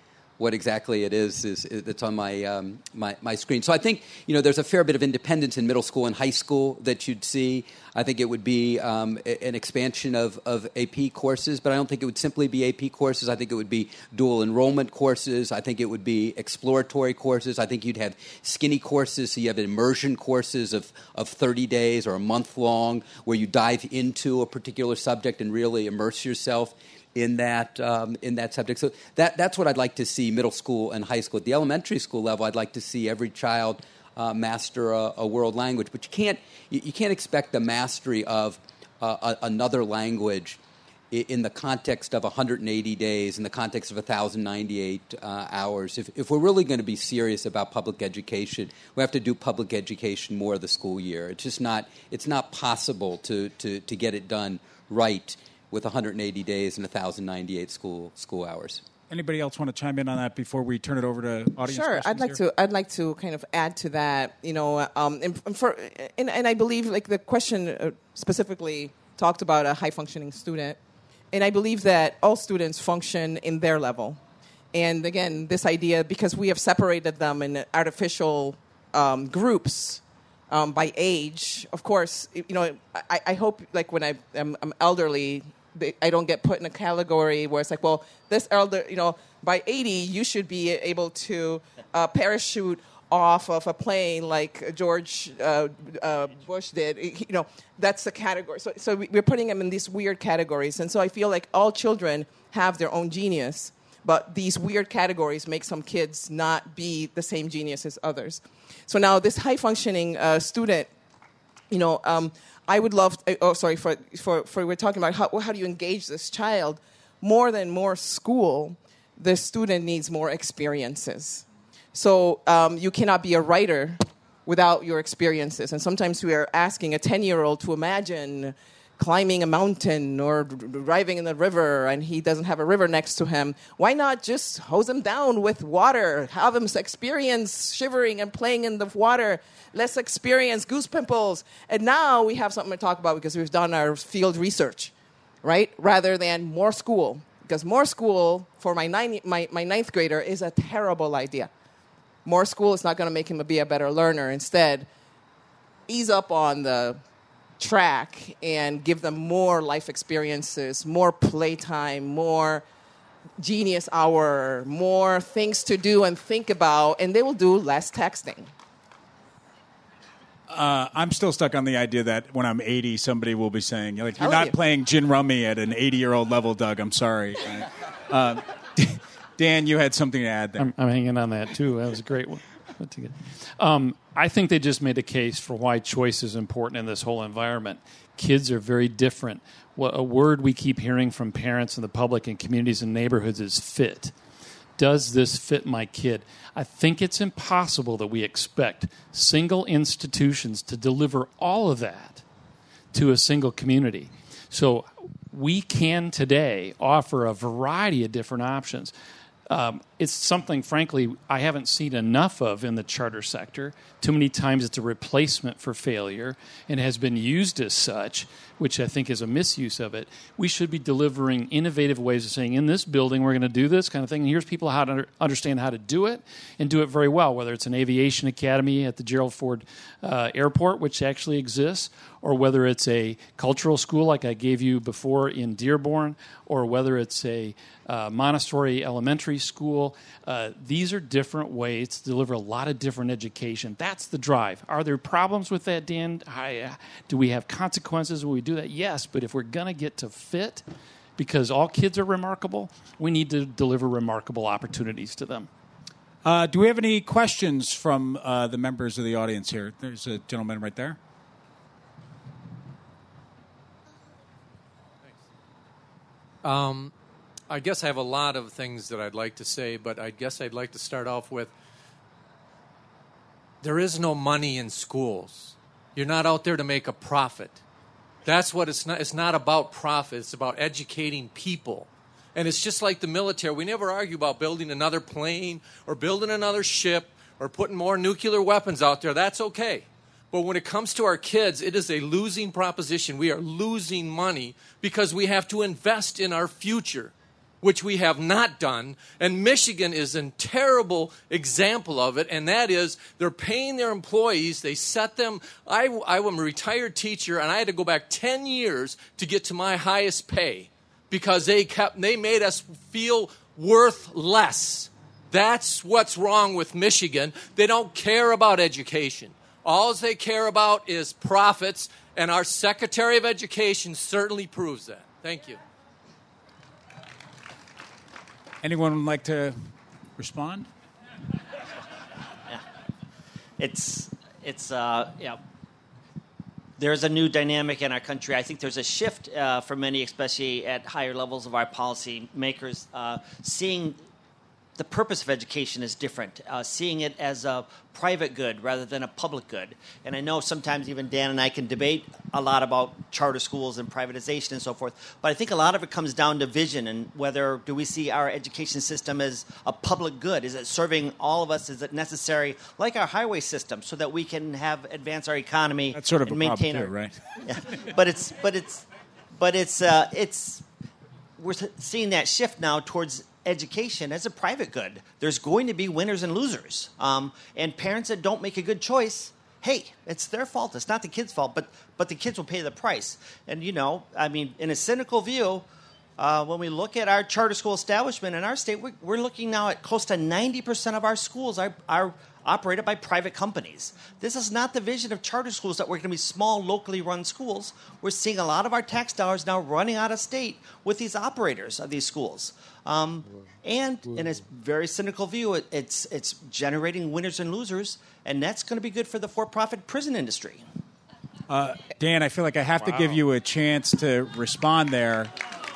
what exactly it is, is that's on my, um, my my screen. So I think, you know, there's a fair bit of independence in middle school and high school that you'd see. I think it would be um, an expansion of, of A P courses, but I don't think it would simply be A P courses. I think it would be dual enrollment courses. I think it would be exploratory courses. I think you'd have skinny courses, so you have immersion courses of, of thirty days or a month long where you dive into a particular subject and really immerse yourself in that um, in that subject. So that that's what I'd like to see middle school and high school. At the elementary school level, I'd like to see every child uh, master a, a world language. But you can't you, you can't expect the mastery of uh, a, another language in, in the context of one hundred eighty days, in the context of one thousand ninety-eight uh, hours. If, if we're really going to be serious about public education, we have to do public education more of the school year. It's just not it's not possible to to, to get it done right with one hundred eighty days and one thousand ninety-eight school school hours. Anybody else want to chime in on that before we turn it over to audience Sure, questions I'd like here? to. I'd like to kind of add to that. You know, um, and, for and, and I believe like the question uh, specifically talked about a high functioning student, and I believe that all students function in their level. And again, this idea, because we have separated them in artificial um, groups. Um, by age, of course, you know, I, I hope, like, when I, I'm, I'm elderly, they, I don't get put in a category where it's like, well, this elder, you know, by eighty, you should be able to uh, parachute off of a plane like George uh, uh, Bush did. You know, that's the category. So, so we're putting them in these weird categories. And so I feel like all children have their own genius, but these weird categories make some kids not be the same genius as others. So now this high-functioning uh, student, you know, um, I would love, to, oh, sorry, for, for, for we're talking about how, how do you engage this child. More than more school, the student needs more experiences. So um, you cannot be a writer without your experiences. And sometimes we are asking a ten-year-old to imagine climbing a mountain or driving in the river, and he doesn't have a river next to him. Why not just hose him down with water, have him experience shivering and playing in the water, let's experience goose pimples. And now we have something to talk about because we've done our field research, right? Rather than more school. Because more school for my, nine, my, my ninth grader is a terrible idea. More school is not going to make him be a better learner. Instead, ease up on the track and give them more life experiences, more playtime, more genius hour, more things to do and think about, and they will do less texting. Uh, I'm still stuck on the idea that when I'm eighty, somebody will be saying, like, you're Telling not you. playing gin rummy at an eighty-year-old level, Doug. I'm sorry. Uh, Dan, you had something to add there. I'm, I'm hanging on that, too. That was a great one. Put together. Um, I think they just made a case for why choice is important in this whole environment. Kids are very different. What, a word we keep hearing from parents and the public and communities and neighborhoods is fit. Does this fit my kid? I think it's impossible that we expect single institutions to deliver all of that to a single community. So we can today offer a variety of different options. Um, it's something, frankly, I haven't seen enough of in the charter sector. Too many times it's a replacement for failure and has been used as such, which I think is a misuse of it. We should be delivering innovative ways of saying, in this building, we're going to do this kind of thing, and here's people how to understand how to do it and do it very well, whether it's an aviation academy at the Gerald Ford uh, Airport, which actually exists, or whether it's a cultural school like I gave you before in Dearborn, or whether it's a uh, Montessori elementary school. Uh, these are different ways to deliver a lot of different education. That's the drive. Are there problems with that, Dan? I, uh, do we have consequences when we do that? Yes, but if we're going to get to fit, because all kids are remarkable, we need to deliver remarkable opportunities to them. Uh, do we have any questions from uh, the members of the audience here? There's a gentleman right there. Um, I guess I have a lot of things that I'd like to say, but I guess I'd like to start off with there is no money in schools. You're not out there to make a profit. That's what it's not. It's not about profit. It's about educating people. And it's just like the military. We never argue about building another plane or building another ship or putting more nuclear weapons out there. That's okay. But when it comes to our kids, it is a losing proposition. We are losing money because we have to invest in our future. which we have not done. And Michigan is a terrible example of it, and that is they're paying their employees. They set them. I, I am a retired teacher, and I had to go back ten years to get to my highest pay because they kept they made us feel worth less. That's what's wrong with Michigan. They don't care about education. All they care about is profits, and our Secretary of Education certainly proves that. Thank you. Anyone would like to respond? Yeah. It's, it's uh, yeah. There's a new dynamic in our country. I think there's a shift uh, for many, especially at higher levels of our policy makers, uh, seeing the purpose of education is different, uh, seeing it as a private good rather than a public good. And I know sometimes even Dan and I can debate a lot about charter schools and privatization and so forth, but I think a lot of it comes down to vision and whether do we see our education system as a public good? Is it serving all of us? Is it necessary, like our highway system, so that we can have advance our economy? That's sort of and a maintain problem too, our, right? Yeah. But it's but it's but it's uh, it's we're seeing that shift now towards education as a private good. There's going to be winners and losers. Um, and parents that don't make a good choice, hey, it's their fault. It's not the kid's fault, but but the kids will pay the price. And, you know, I mean, in a cynical view, uh, when we look at our charter school establishment in our state, we're, we're looking now at close to ninety percent of our schools are, are operated by private companies. This is not the vision of charter schools, that we're going to be small, locally run schools. We're seeing a lot of our tax dollars now running out of state with these operators of these schools. Um, and in a very cynical view, it, it's it's generating winners and losers, and that's going to be good for the for-profit prison industry. Uh, Dan, I feel like I have wow. to give you a chance to respond there.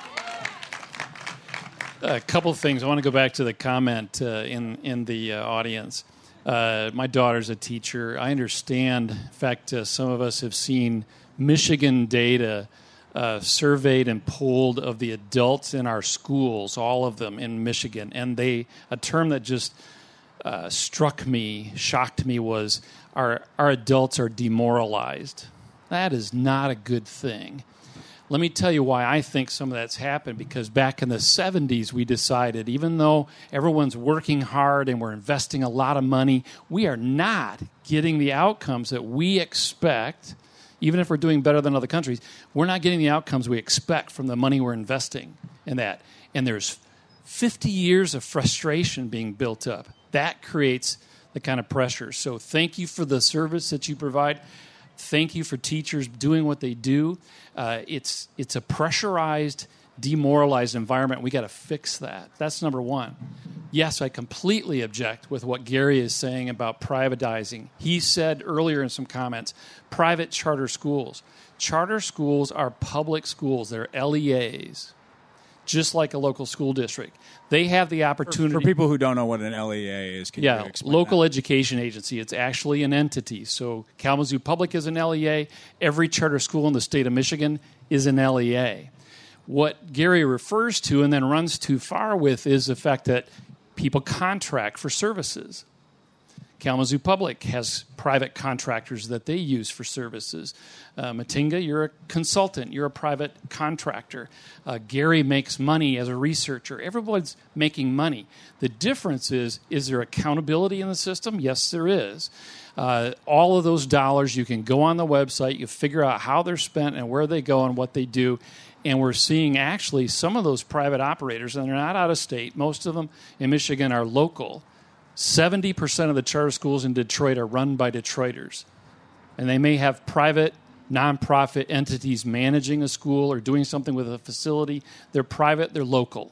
A couple of things. I want to go back to the comment uh, in in the uh, audience. Uh, my daughter's a teacher. I understand. In fact, uh, some of us have seen Michigan data uh, surveyed and polled of the adults in our schools, all of them in Michigan. And they a term that just uh, struck me, shocked me, was our our adults are demoralized. That is not a good thing. Let me tell you why I think some of that's happened, because back in the seventies, we decided, even though everyone's working hard and we're investing a lot of money, we are not getting the outcomes that we expect. Even if we're doing better than other countries, we're not getting the outcomes we expect from the money we're investing in that. And there's fifty years of frustration being built up. That creates the kind of pressure. So thank you for the service that you provide. Thank you for teachers doing what they do. Uh, it's it's a pressurized, demoralized environment. We got to fix that. That's number one. Yes, I completely object with what Gary is saying about privatizing. He said earlier in some comments, private charter schools. Charter schools are public schools. They're L E As, just like a local school district. They have the opportunity. For, for people who don't know what an L E A is, can yeah, you explain local that? Education agency. It's actually an entity. So Kalamazoo Public is an L E A. Every charter school in the state of Michigan is an L E A. What Gary refers to and then runs too far with is the fact that people contract for services. Kalamazoo Public has private contractors that they use for services. Uh, Matinga, you're a consultant. You're a private contractor. Uh, Gary makes money as a researcher. Everyone's making money. The difference is, is there accountability in the system? Yes, there is. Uh, all of those dollars, you can go on the website, you figure out how they're spent and where they go and what they do. And we're seeing actually some of those private operators, and they're not out of state. Most of them in Michigan are local. seventy percent of the charter schools in Detroit are run by Detroiters. And they may have private, nonprofit entities managing a school or doing something with a facility. They're private, they're local.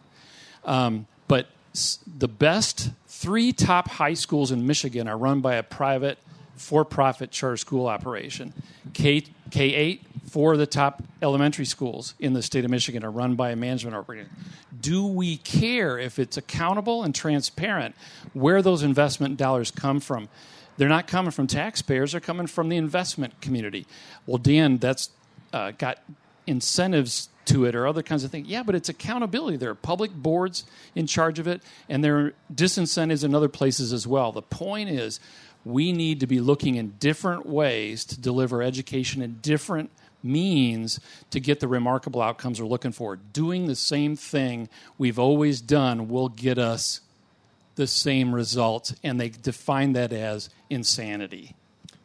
Um, but s- the best three top high schools in Michigan are run by a private, for-profit charter school operation. K eight, four of the top elementary schools in the state of Michigan are run by a management organization. Do we care if it's accountable and transparent where those investment dollars come from? They're not coming from taxpayers. They're coming from the investment community. Well, Dan, that's uh, got incentives to it or other kinds of things. Yeah, but it's accountability. There are public boards in charge of it, and there are disincentives in other places as well. The point is, we need to be looking in different ways to deliver education in different means to get the remarkable outcomes we're looking for. Doing the same thing we've always done will get us the same results, and they define that as insanity.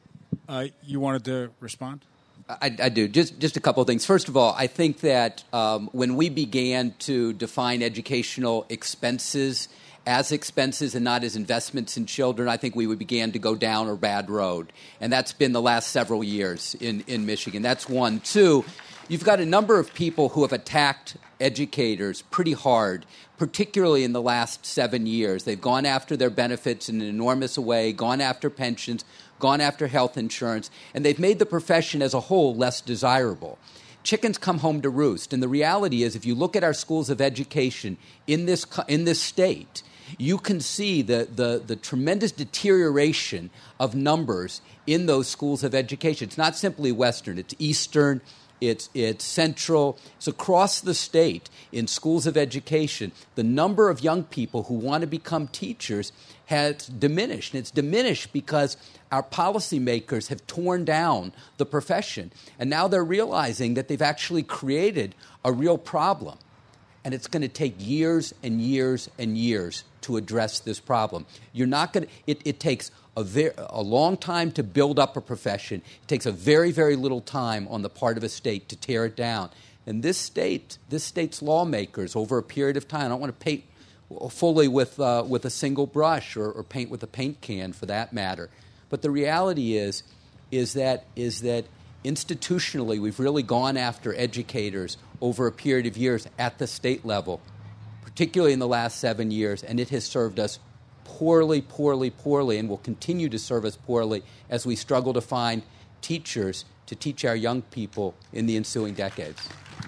Uh, you wanted to respond? I, I do. Just just a couple of things. First of all, I think that um, when we began to define educational expenses as expenses and not as investments in children, I think we began to go down a bad road. And that's been the last several years in, in Michigan. That's one. Two, you've got a number of people who have attacked educators pretty hard, particularly in the last seven years. They've gone after their benefits in an enormous way, gone after pensions, gone after health insurance, and they've made the profession as a whole less desirable. Chickens come home to roost. And the reality is, if you look at our schools of education in this in this state, you can see the, the, the tremendous deterioration of numbers in those schools of education. It's not simply Western. It's Eastern. It's, it's Central. It's across the state in schools of education. The number of young people who want to become teachers has diminished. And it's diminished because our policymakers have torn down the profession. And now they're realizing that they've actually created a real problem. And it's going to take years and years and years to address this problem. You're not going to, it, it takes a, very, a long time to build up a profession. It takes a very, very little time on the part of a state to tear it down. And this state, this state's lawmakers, over a period of time, I don't want to paint fully with, uh, with a single brush or, or paint with a paint can for that matter. But the reality is, is that, is that institutionally we've really gone after educators over a period of years at the state level, particularly in the last seven years, and it has served us poorly, poorly, poorly, and will continue to serve us poorly as we struggle to find teachers to teach our young people in the ensuing decades.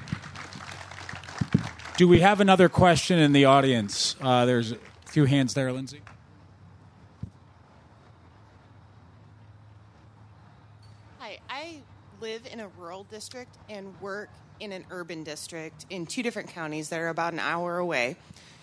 Do we have another question in the audience? Uh, there's a few hands there, Lindsay. Hi, I live in a rural district and work in an urban district in two different counties that are about an hour away.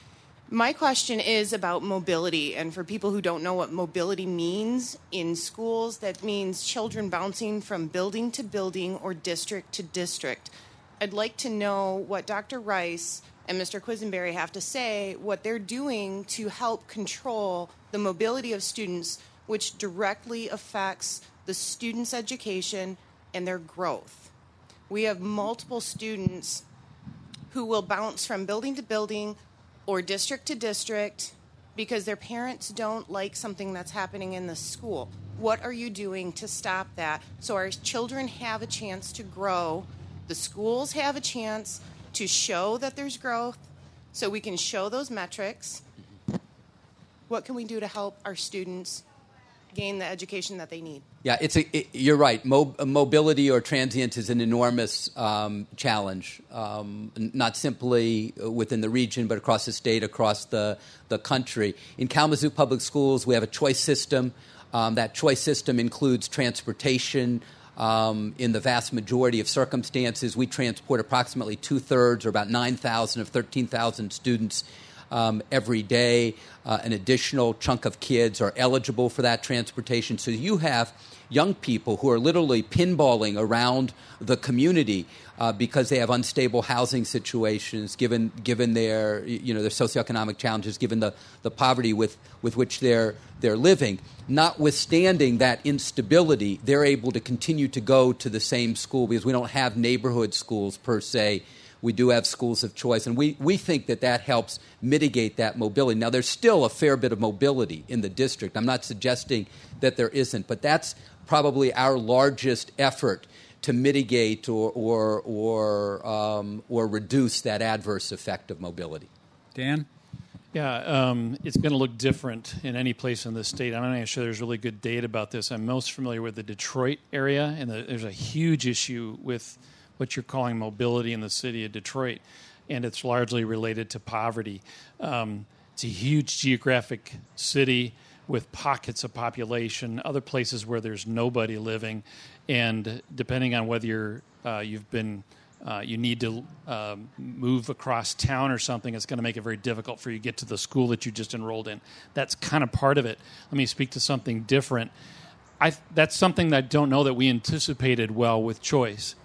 My question is about mobility, and for people who don't know what mobility means in schools, that means children bouncing from building to building or district to district. I'd like to know what Doctor Rice and Mister Quisenberry have to say, what they're doing to help control the mobility of students, which directly affects the students' education and their growth. We have multiple students who will bounce from building to building or district to district because their parents don't like something that's happening in the school. What are you doing to stop that so our children have a chance to grow, the schools have a chance to show that there's growth, so we can show those metrics? What can we do to help our students gain the education that they need? Yeah, it's a, it, you're right. Mo- mobility or transient is an enormous um, challenge, um, not simply within the region, but across the state, across the, the country. In Kalamazoo Public Schools, we have a choice system. Um, that choice system includes transportation. Um, in the vast majority of circumstances, we transport approximately two-thirds, or about nine thousand of thirteen thousand students Um, every day. Uh, an additional chunk of kids are eligible for that transportation. So you have young people who are literally pinballing around the community uh, because they have unstable housing situations, given given their you know their socioeconomic challenges, given the, the poverty with, with which they're they're living. Notwithstanding that instability, they're able to continue to go to the same school because we don't have neighborhood schools per se. We do have schools of choice, and we, we think that that helps mitigate that mobility. Now, there's still a fair bit of mobility in the district. I'm not suggesting that there isn't, but that's probably our largest effort to mitigate or or or, um, or reduce that adverse effect of mobility. Dan? Yeah, um, it's going to look different in any place in the state. I'm not even sure there's really good data about this. I'm most familiar with the Detroit area, and the, there's a huge issue with what you're calling mobility in the city of Detroit, and it's largely related to poverty. Um, it's a huge geographic city with pockets of population, other places where there's nobody living, and depending on whether you're, uh, you've been, uh, you need to uh, move across town or something, it's going to make it very difficult for you to get to the school that you just enrolled in. That's kind of part of it. Let me speak to something different. I, that's something that I don't know that we anticipated well with choice.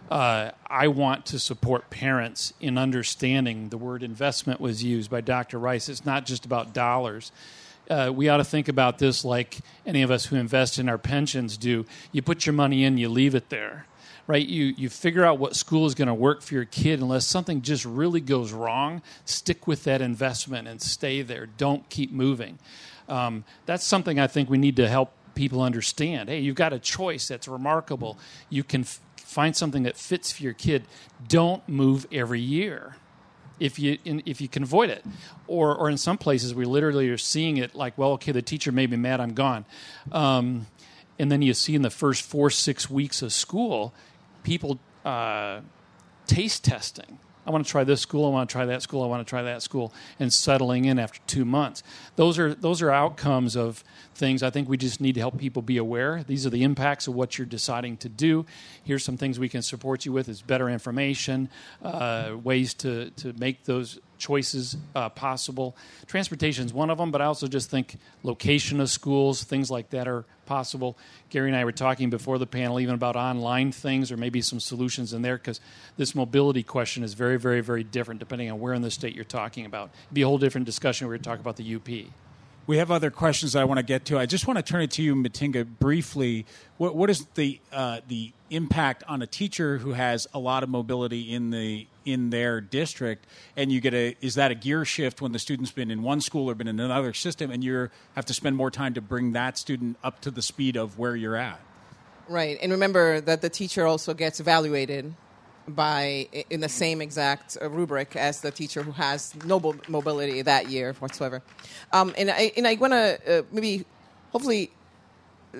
Uh, I want to support parents in understanding. The word investment was used by Doctor Rice. It's not just about dollars. Uh, we ought to think about this like any of us who invest in our pensions do. You put your money in, you leave it there, right? You you figure out what school is going to work for your kid. Unless something just really goes wrong, stick with that investment and stay there. Don't keep moving. Um, that's something I think we need to help people understand. Hey, you've got a choice that's remarkable. You can f- find something that fits for your kid. Don't move every year if you in, if you can avoid it. Or or in some places we literally are seeing it like, well, okay, the teacher made me mad, I'm gone. Um, and then you see in the first four, six weeks of school, people uh, taste testing. I want to try this school, I want to try that school, I want to try that school, and settling in after two months. Those are those are outcomes of things I think we just need to help people be aware. These are the impacts of what you're deciding to do. Here's some things we can support you with is better information, uh, ways to, to make those choices uh, possible. Transportation is one of them, but I also just think location of schools, things like that are possible. Gary and I were talking before the panel even about online things or maybe some solutions in there because this mobility question is very, very, very different depending on where in the state you're talking about. It'd be a whole different discussion where we talk about the U P. We have other questions I want to get to. I just want to turn it to you, Matinga, briefly. What, what is the uh, the impact on a teacher who has a lot of mobility in the in their district, and you get a is that a gear shift when the student's been in one school or been in another system, and you have to spend more time to bring that student up to the speed of where you're at? Right, and remember that the teacher also gets evaluated by in the same exact rubric as the teacher who has no mobility that year whatsoever. Um, and I and I want to uh, maybe, hopefully, uh,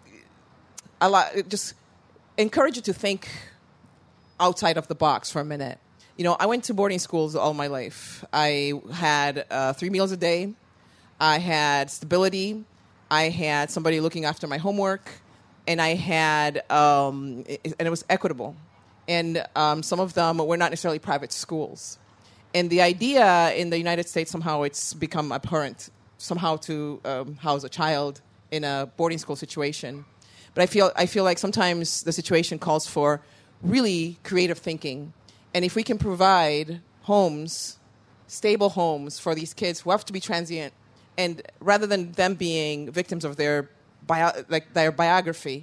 a lot, just encourage you to think outside of the box for a minute. You know, I went to boarding schools all my life. I had uh, three meals a day. I had stability. I had somebody looking after my homework, and I had um, it, and it was equitable. And um, some of them were not necessarily private schools. And the idea in the United States, somehow it's become abhorrent, somehow to um, house a child in a boarding school situation. But I feel I feel like sometimes the situation calls for really creative thinking. And if we can provide homes, stable homes for these kids who have to be transient, and rather than them being victims of their bio, like their biography.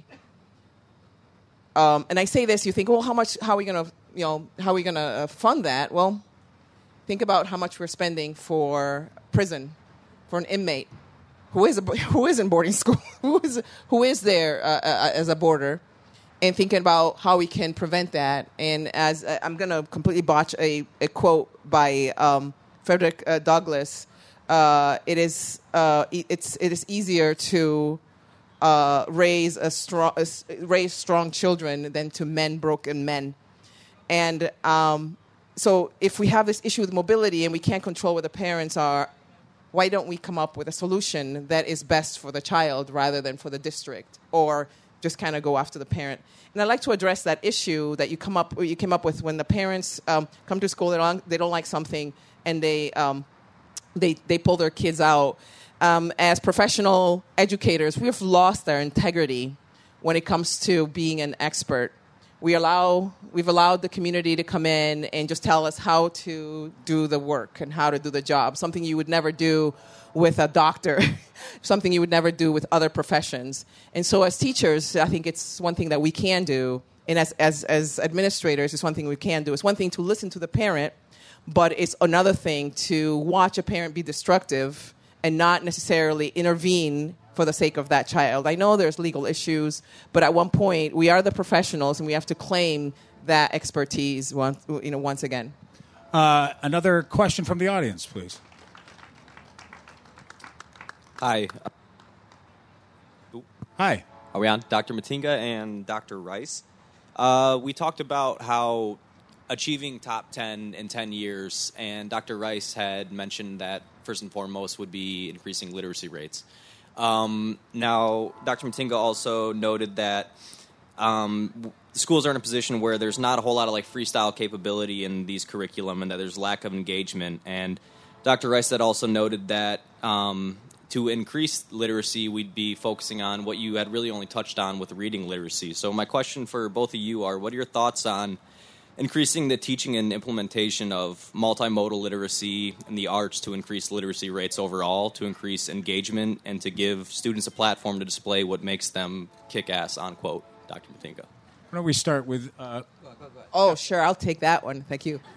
Um, and I say this, you think, well, how much? How are we going to, you know, how are we going to fund that? Well, think about how much we're spending for prison, for an inmate who is a, who is in boarding school, who is who is there uh, uh, as a boarder, and thinking about how we can prevent that. And as uh, I'm going to completely botch a, a quote by um, Frederick uh, Douglass, uh, it is uh, it's it is easier to Uh, raise a strong, uh, raise strong children than to mend broken men, and um, so if we have this issue with mobility and we can't control where the parents are, why don't we come up with a solution that is best for the child rather than for the district, or just kind of go after the parent? And I'd like to address that issue that you come up you came up with when the parents um, come to school, they don't they don't like something, and they um, they they pull their kids out. Um, as professional educators, we have lost our integrity when it comes to being an expert. We allow, we've allowed the community to come in and just tell us how to do the work and how to do the job, something you would never do with a doctor, something you would never do with other professions. And so as teachers, I think it's one thing that we can do, and as, as, as administrators, it's one thing we can do. It's one thing to listen to the parent, but it's another thing to watch a parent be destructive and not necessarily intervene for the sake of that child. I know there's legal issues, but at one point, we are the professionals, and we have to claim that expertise once, you know, once again. Uh, another question from the audience, please. Hi. Hi. Are we on? Doctor Matinga and Doctor Rice. Uh, we talked about how achieving top ten in ten years, and Doctor Rice had mentioned that first and foremost would be increasing literacy rates. Um, now, Doctor Matinga also noted that um, schools are in a position where there's not a whole lot of like freestyle capability in these curriculum, and that there's lack of engagement. And Doctor Rice had also noted that um, to increase literacy, we'd be focusing on what you had really only touched on with reading literacy. So my question for both of you are, what are your thoughts on increasing the teaching and implementation of multimodal literacy in the arts to increase literacy rates overall, to increase engagement, and to give students a platform to display what makes them kick ass, unquote? Doctor Matinka. Why don't we start with... Uh, Oh, sure. I'll take that one. Thank you.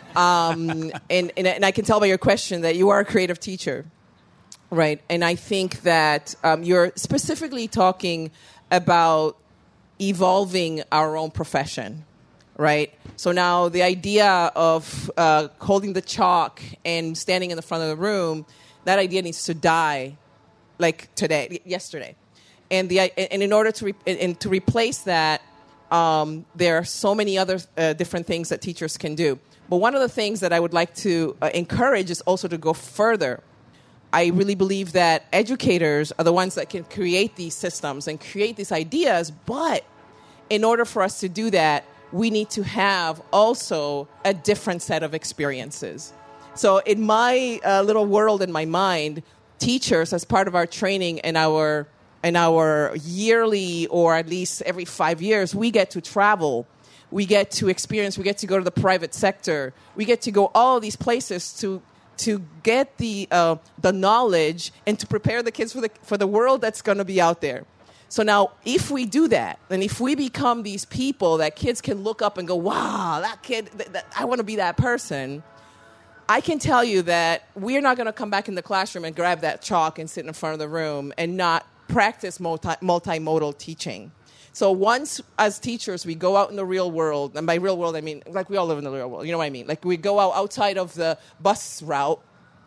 Um, and, and, and I can tell by your question that you are a creative teacher, right? And I think that um, you're specifically talking about evolving our own profession, right? So now the idea of uh, holding the chalk and standing in the front of the room, that idea needs to die, like today, yesterday. And the and in order to re- and to replace that, um, there are so many other uh, different things that teachers can do. But one of the things that I would like to uh, encourage is also to go further. I really believe that educators are the ones that can create these systems and create these ideas. But in order for us to do that, we need to have also a different set of experiences. So in my uh, little world in my mind, teachers, as part of our training and our in our yearly, or at least every five years, we get to travel. We get to experience, we get to go to the private sector. We get to go all these places to to get the uh, the knowledge and to prepare the kids for the for the world that's going to be out there. So now, if we do that, and if we become these people that kids can look up and go, wow, that kid, th- th- I want to be that person, I can tell you that we're not going to come back in the classroom and grab that chalk and sit in front of the room and not practice multi- multimodal teaching. So once, as teachers, we go out in the real world, and by real world, I mean, like we all live in the real world, you know what I mean? Like we go out outside of the bus route,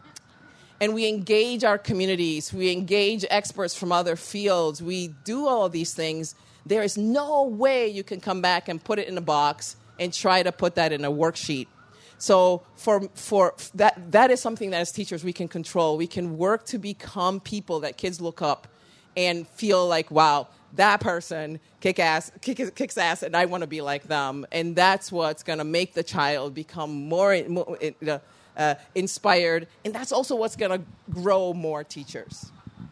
and we engage our communities, we engage experts from other fields, we do all of these things, there is no way you can come back and put it in a box and try to put that in a worksheet. So for for that that is something that as teachers we can control. We can work to become people that kids look up and feel like, wow, that person kick ass, kick, kicks ass, and I want to be like them. And that's what's going to make the child become more, more uh, uh, inspired. And that's also what's going to grow more teachers.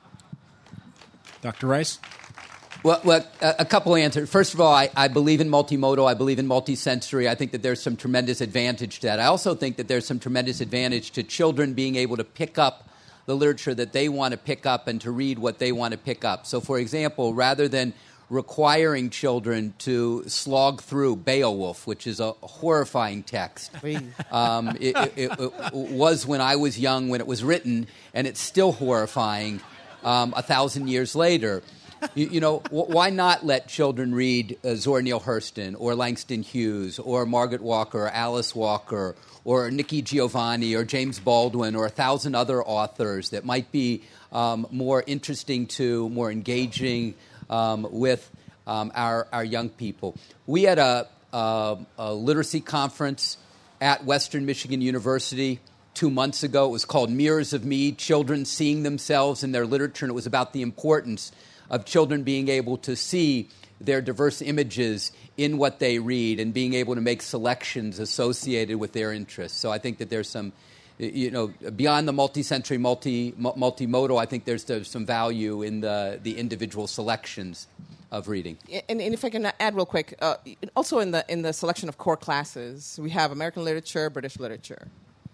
Doctor Rice? Well, well a, a couple of answers. First of all, I, I believe in multimodal. I believe in multisensory. I think that there's some tremendous advantage to that. I also think that there's some tremendous advantage to children being able to pick up the literature that they want to pick up and to read what they want to pick up. So, for example, rather than requiring children to slog through Beowulf, which is a horrifying text, um, it, it, it, it was when I was young when it was written, and it's still horrifying um, a thousand years later. You, you know, w- why not let children read uh, Zora Neale Hurston or Langston Hughes or Margaret Walker or Alice Walker or Nikki Giovanni or James Baldwin or a thousand other authors that might be um, more interesting to, more engaging um, with um, our, our young people. We had a, a, a literacy conference at Western Michigan University two months ago. It was called Mirrors of Me, Children Seeing Themselves in Their Literature, and it was about the importance of children being able to see their diverse images in what they read and being able to make selections associated with their interests. So I think that there's some, you know, beyond the multisensory, multi, multimodal, I think there's, there's some value in the, the individual selections of reading. And, and if I can add real quick, uh, also in the in the selection of core classes, we have American literature, British literature.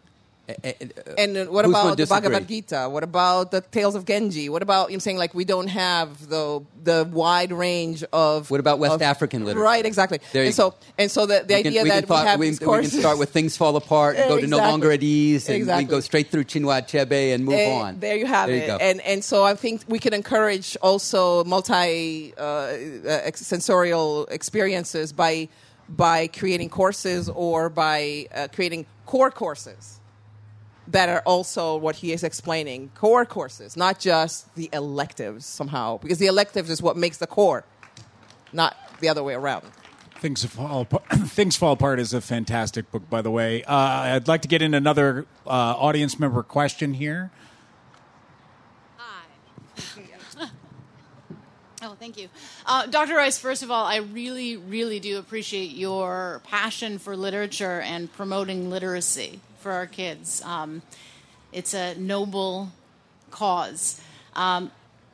Uh, and uh, what about the Bhagavad Gita? What about the Tales of Genji? What about, I'm saying, like, we don't have the the wide range of... What about West of, African literature? Right, exactly. There and so and so the, the we can, idea we that thought, we have we, these we courses... can start with Things Fall Apart and go to exactly. No Longer at Ease, and exactly. we go straight through Chinua Achebe and move and on. There you have there it. You go. And and so I think we can encourage also multi uh, uh, sensorial experiences by by creating courses or by uh, creating core courses that are also what he is explaining, core courses, not just the electives somehow, because the electives is what makes the core, not the other way around. Things Fall Apart, Things Fall Apart is a fantastic book, by the way. Uh, I'd like to get in another uh, audience member question here. Hi. Oh, thank you. Uh, Doctor Rice, first of all, I really, really do appreciate your passion for literature and promoting literacy for our kids. Um, it's a noble cause. Um,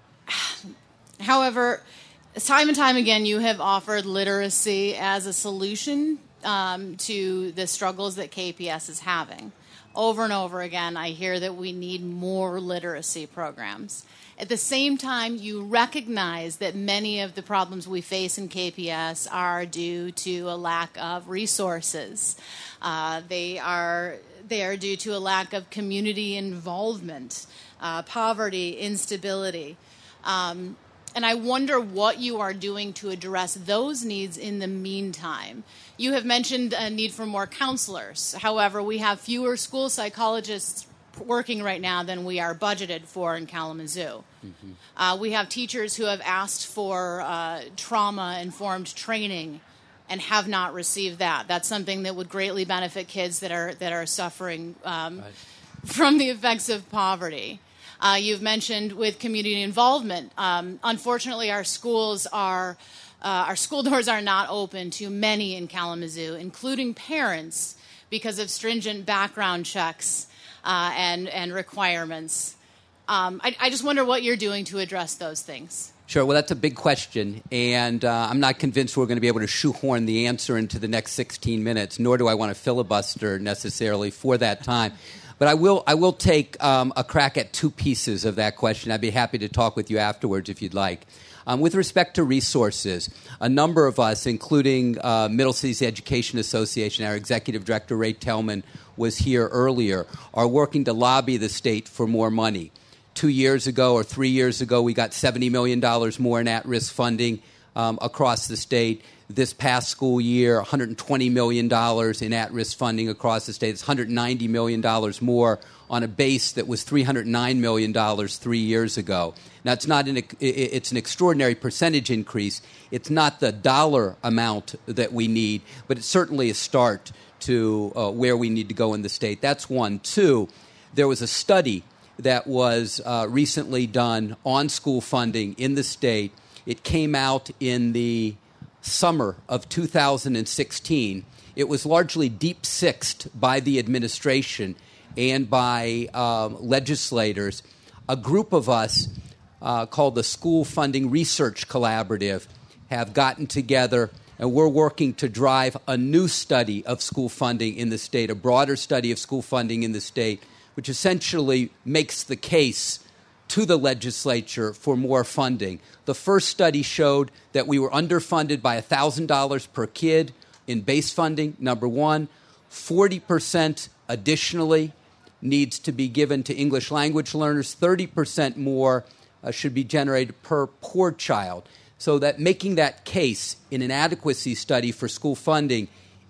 however, time and time again, you have offered literacy as a solution um, to the struggles that K P S is having. Over and over again, I hear that we need more literacy programs. At the same time, you recognize that many of the problems we face in K P S are due to a lack of resources. Uh, they are they are due to a lack of community involvement, uh, poverty, instability. Um, and I wonder what you are doing to address those needs in the meantime. You have mentioned a need for more counselors. However, we have fewer school psychologists working right now than we are budgeted for in Kalamazoo. Mm-hmm. Uh, we have teachers who have asked for uh, trauma-informed training and have not received that. That's something that would greatly benefit kids that are that are suffering um, right. from the effects of poverty. Uh, you've mentioned with community involvement. Um, unfortunately, our schools are uh, our school doors are not open to many in Kalamazoo, including parents, because of stringent background checks uh, and and requirements. Um, I, I just wonder what you're doing to address those things. Sure. Well, that's a big question, and uh, I'm not convinced we're going to be able to shoehorn the answer into the next sixteen minutes, nor do I want to filibuster necessarily for that time. But I will I will take um, a crack at two pieces of that question. I'd be happy to talk with you afterwards if you'd like. Um, with respect to resources, a number of us, including uh, Middle Cities Education Association, our executive director, Ray Tellman, was here earlier, are working to lobby the state for more money. Two years ago or three years ago, we got seventy million dollars more in at-risk funding um, across the state. This past school year, one hundred twenty million dollars in at-risk funding across the state. It's one hundred ninety million dollars more on a base that was three hundred nine million dollars three years ago. Now, it's not an it's an extraordinary percentage increase. It's not the dollar amount that we need, but it's certainly a start to uh, where we need to go in the state. That's one. Two, there was a study that was uh, recently done on school funding in the state. It came out in the summer of two thousand sixteen. It was largely deep-sixed by the administration and by um, legislators. A group of us uh, called the School Funding Research Collaborative have gotten together, and we're working to drive a new study of school funding in the state, a broader study of school funding in the state, which essentially makes the case to the legislature for more funding. The first study showed that we were underfunded by one thousand dollars per kid in base funding, number one. forty percent additionally needs to be given to English language learners. thirty percent more uh, should be generated per poor child. So that making that case in an adequacy study for school funding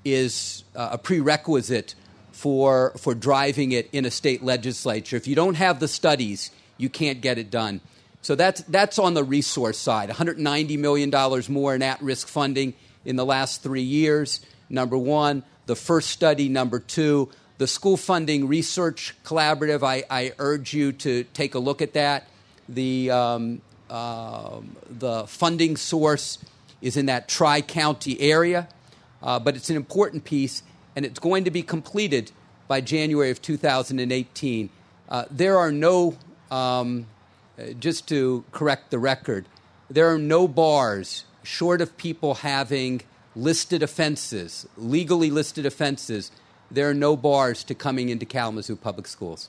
is uh, a prerequisite for for driving it in a state legislature. If you don't have the studies, you can't get it done. So that's that's on the resource side. one hundred ninety million dollars more in at-risk funding in the last three years, number one. The first study, number two. The School Funding Research Collaborative, I, I urge you to take a look at that. The, um, uh, the funding source is in that tri-county area, uh, but it's an important piece, and it's going to be completed by January of two thousand eighteen. Uh, there are no, um, just to correct the record, there are no bars short of people having listed offenses, legally listed offenses. There are no bars to coming into Kalamazoo Public Schools.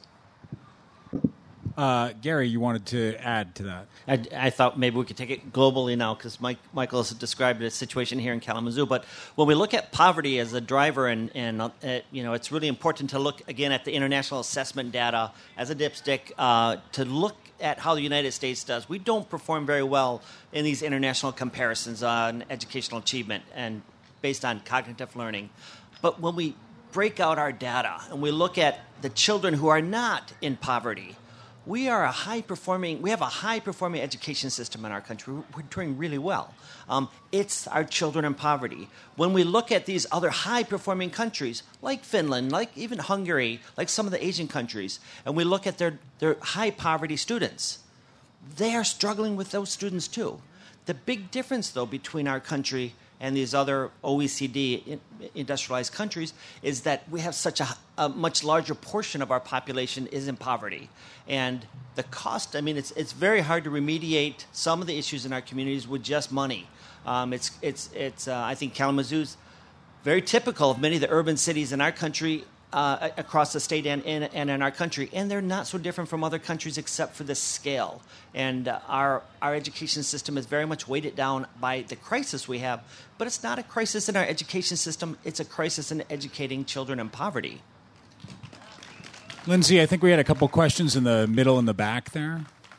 Uh, Gary, you wanted to add to that. I, I thought maybe we could take it globally now because Mike, Michael has described a situation here in Kalamazoo. But when we look at poverty as a driver, and, and uh, you know, it's really important to look, again, at the international assessment data as a dipstick, uh, to look at how the United States does. We don't perform very well in these international comparisons on educational achievement and based on cognitive learning. But when we break out our data and we look at the children who are not in poverty, we are a high-performing, we have a high-performing education system in our country. We're doing really well. Um, it's our children in poverty. When we look at these other high-performing countries, like Finland, like even Hungary, like some of the Asian countries, and we look at their, their high-poverty students, they are struggling with those students too. The big difference, though, between our country and these other O E C D industrialized countries is that we have such a, a much larger portion of our population is in poverty. And the cost, I mean, it's it's very hard to remediate some of the issues in our communities with just money. Um, it's, it's, it's uh, I think Kalamazoo's very typical of many of the urban cities in our country, uh, across the state and, and, and in our country, and they're not so different from other countries except for the scale. And uh, our our education system is very much weighted down by the crisis we have, but it's not a crisis in our education system, it's a crisis in educating children in poverty. Lindsay, I think we had a couple questions in the middle and the back there.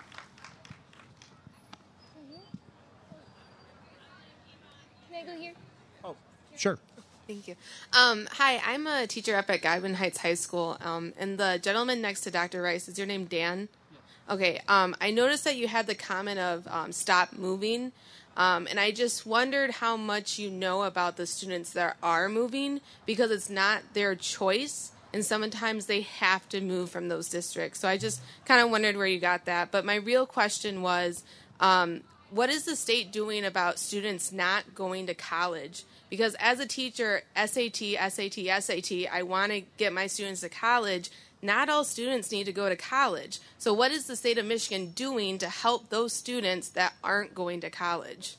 Can I go here? Oh, sure. Thank you. Um, hi, I'm a teacher up at Godwin Heights High School, um, and the gentleman next to Doctor Rice, is your name Dan? Okay, um, I noticed that you had the comment of um, stop moving, um, and I just wondered how much you know about the students that are moving, because it's not their choice, and sometimes they have to move from those districts. So I just kind of wondered where you got that. But my real question was, um, what is the state doing about students not going to college? Because as a teacher, S A T, S A T, S A T, I want to get my students to college. Not all students need to go to college. So what is the state of Michigan doing to help those students that aren't going to college?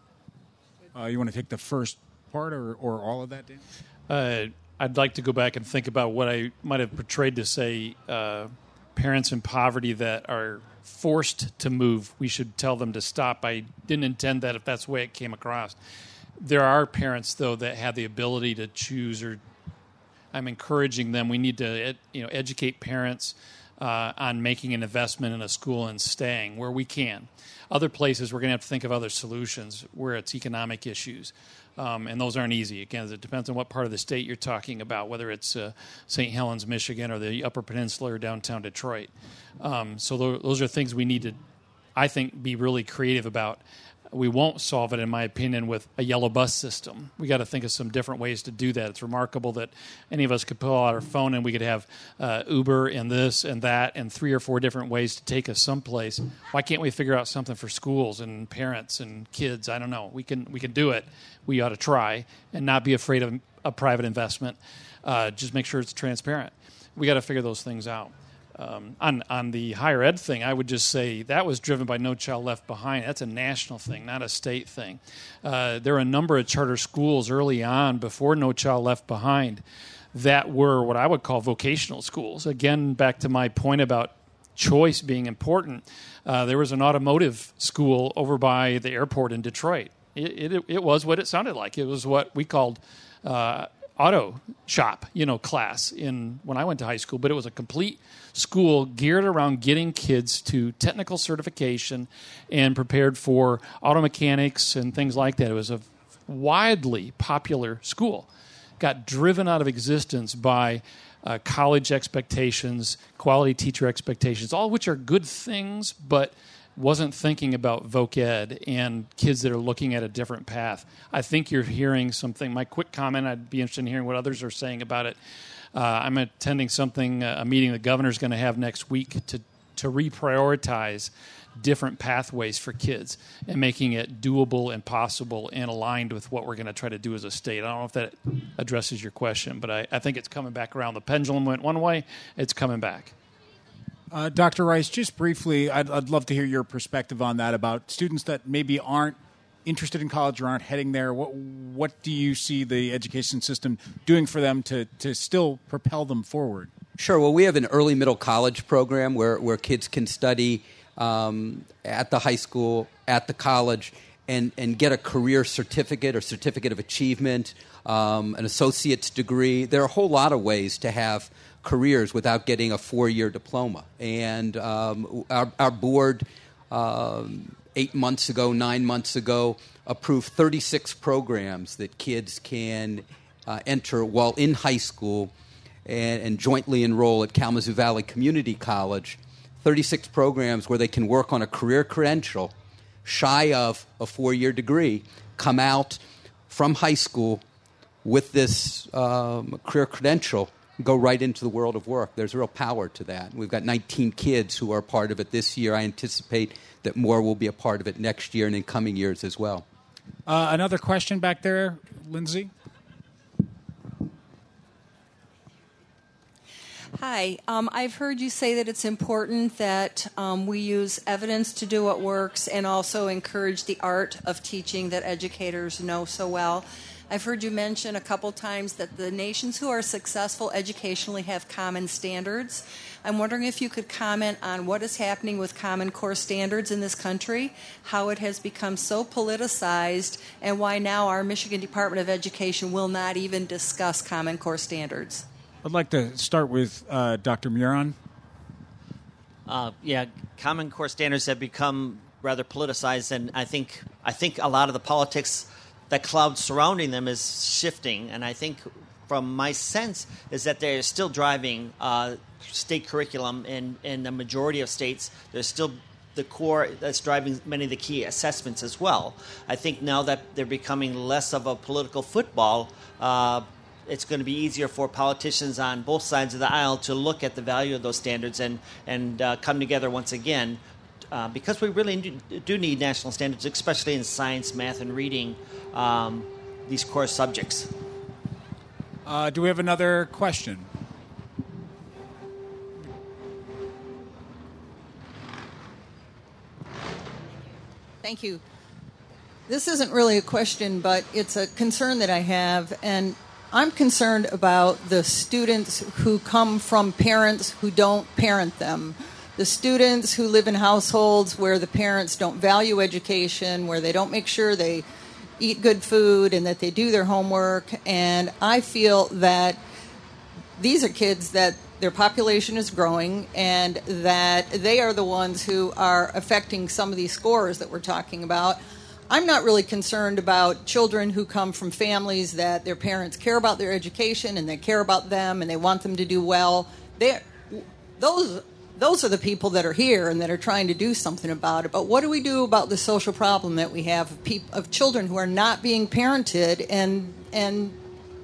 Uh, you want to take the first part or, or all of that, Dan? Uh, I'd like to go back and think about what I might have portrayed to say uh, parents in poverty that are forced to move, we should tell them to stop. I didn't intend that if that's the way it came across. There are parents, though, that have the ability to choose, or I'm encouraging them. We need to ed, you know, educate parents uh, on making an investment in a school and staying where we can. Other places, we're going to have to think of other solutions where it's economic issues. Um, and those aren't easy. Again, it depends on what part of the state you're talking about, whether it's uh, Saint Helens, Michigan, or the Upper Peninsula or downtown Detroit. Um, so th- those are things we need to, I think, be really creative about. We won't solve it, in my opinion, with a yellow bus system. We got to think of some different ways to do that. It's remarkable that any of us could pull out our phone and we could have uh, Uber and this and that and three or four different ways to take us someplace. Why can't we figure out something for schools and parents and kids? I don't know. We can we can do it. We ought to try and not be afraid of a private investment. Uh, just make sure it's transparent. We got to figure those things out. Um, on on the higher ed thing, I would just say that was driven by No Child Left Behind. That's a national thing, not a state thing. Uh, there were a number of charter schools early on before No Child Left Behind that were what I would call vocational schools. Again, back to my point about choice being important. Uh, there was an automotive school over by the airport in Detroit. It, it, it was what it sounded like. It was what we called uh, auto shop, you know, class in when I went to high school. But it was a complete school geared around getting kids to technical certification and prepared for auto mechanics and things like that. It was a widely popular school. Got driven out of existence by uh, college expectations, quality teacher expectations, all of which are good things, but wasn't thinking about voc ed and kids that are looking at a different path. I think you're hearing something. My quick comment, I'd be interested in hearing what others are saying about it. Uh, I'm attending something, uh, a meeting the governor's going to have next week to, to reprioritize different pathways for kids and making it doable and possible and aligned with what we're going to try to do as a state. I don't know if that addresses your question, but I, I think it's coming back around. The pendulum went one way, it's coming back. Uh, Doctor Rice, just briefly, I'd, I'd love to hear your perspective on that about students that maybe aren't interested in college or aren't heading there. What what do you see the education system doing for them to, to still propel them forward? Sure. Well, we have an early middle college program where, where kids can study um, at the high school, at the college, and, and get a career certificate or certificate of achievement, um, an associate's degree. There are a whole lot of ways to have careers without getting a four-year diploma. And um, our, our board, um, eight months ago, nine months ago, approved thirty-six programs that kids can uh, enter while in high school and, and jointly enroll at Kalamazoo Valley Community College. thirty-six programs where they can work on a career credential shy of a four-year degree, come out from high school with this um, career credential, go right into the world of work. There's real power to that. We've got nineteen kids who are part of it this year. I anticipate that more will be a part of it next year and in coming years as well. Uh, another question back there, Lindsay? Hi. Um, I've heard you say that it's important that um, we use evidence to do what works and also encourage the art of teaching that educators know so well. I've heard you mention a couple times that the nations who are successful educationally have common standards. I'm wondering if you could comment on what is happening with Common Core standards in this country, how it has become so politicized, and why now our Michigan Department of Education will not even discuss Common Core standards. I'd like to start with uh, Doctor Muron. Uh, yeah, Common Core standards have become rather politicized, and I think I think a lot of the politics, that cloud surrounding them, is shifting. And I think, from my sense, is that they're still driving uh, state curriculum in in the majority of states. There's still the core that's driving many of the key assessments as well. I think now that they're becoming less of a political football, Uh, it's going to be easier for politicians on both sides of the aisle to look at the value of those standards and and uh, come together once again, uh, because we really do, do need national standards, especially in science, math, and reading, um, these core subjects. Uh, do we have another question? Thank you. This isn't really a question, but it's a concern that I have, and I'm concerned about the students who come from parents who don't parent them. The students who live in households where the parents don't value education, where they don't make sure they eat good food and that they do their homework. And I feel that these are kids that their population is growing and that they are the ones who are affecting some of these scores that we're talking about. I'm not really concerned about children who come from families that their parents care about their education and they care about them and they want them to do well. They're, those those are the people that are here and that are trying to do something about it. But what do we do about the social problem that we have of, peop- of children who are not being parented and and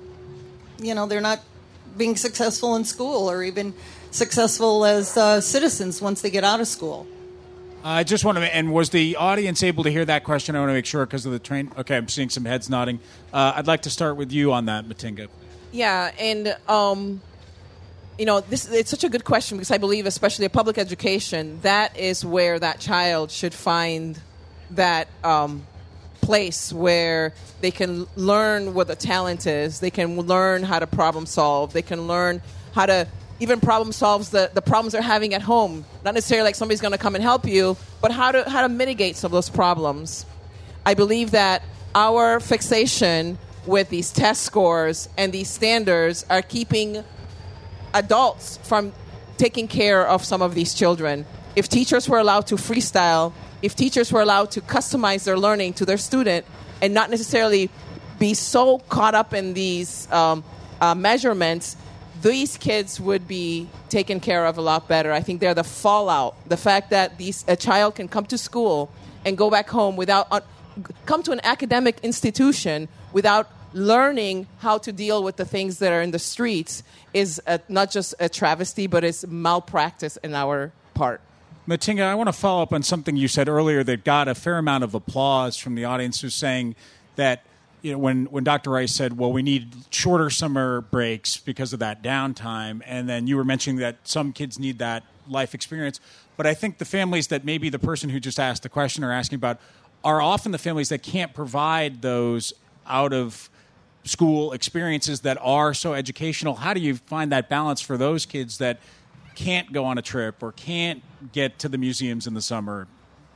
you know they're not being successful in school or even successful as uh, citizens once they get out of school? I just want to, and was the audience able to hear that question? I want to make sure because of the train. Okay, I'm seeing some heads nodding. Uh, I'd like to start with you on that, Matinga. Yeah, and um, you know, this it's such a good question because I believe, especially in public education, that is where that child should find that um, place where they can learn what the talent is. They can learn how to problem solve. They can learn how to even problem solves the, the problems they're having at home. Not necessarily like somebody's going to come and help you, but how to how to mitigate some of those problems. I believe that our fixation with these test scores and these standards are keeping adults from taking care of some of these children. If teachers were allowed to freestyle, if teachers were allowed to customize their learning to their student and not necessarily be so caught up in these um, uh, measurements, these kids would be taken care of a lot better. I think they're the fallout. The fact that these a child can come to school and go back home without uh, come to an academic institution without learning how to deal with the things that are in the streets is a, not just a travesty, but it's malpractice in our part. Matinga, I want to follow up on something you said earlier that got a fair amount of applause from the audience, who's saying that, you know, when, when Doctor Rice said, well, we need shorter summer breaks because of that downtime, and then you were mentioning that some kids need that life experience. But I think the families that maybe the person who just asked the question are asking about are often the families that can't provide those out-of-school experiences that are so educational. How do you find that balance for those kids that can't go on a trip or can't get to the museums in the summer?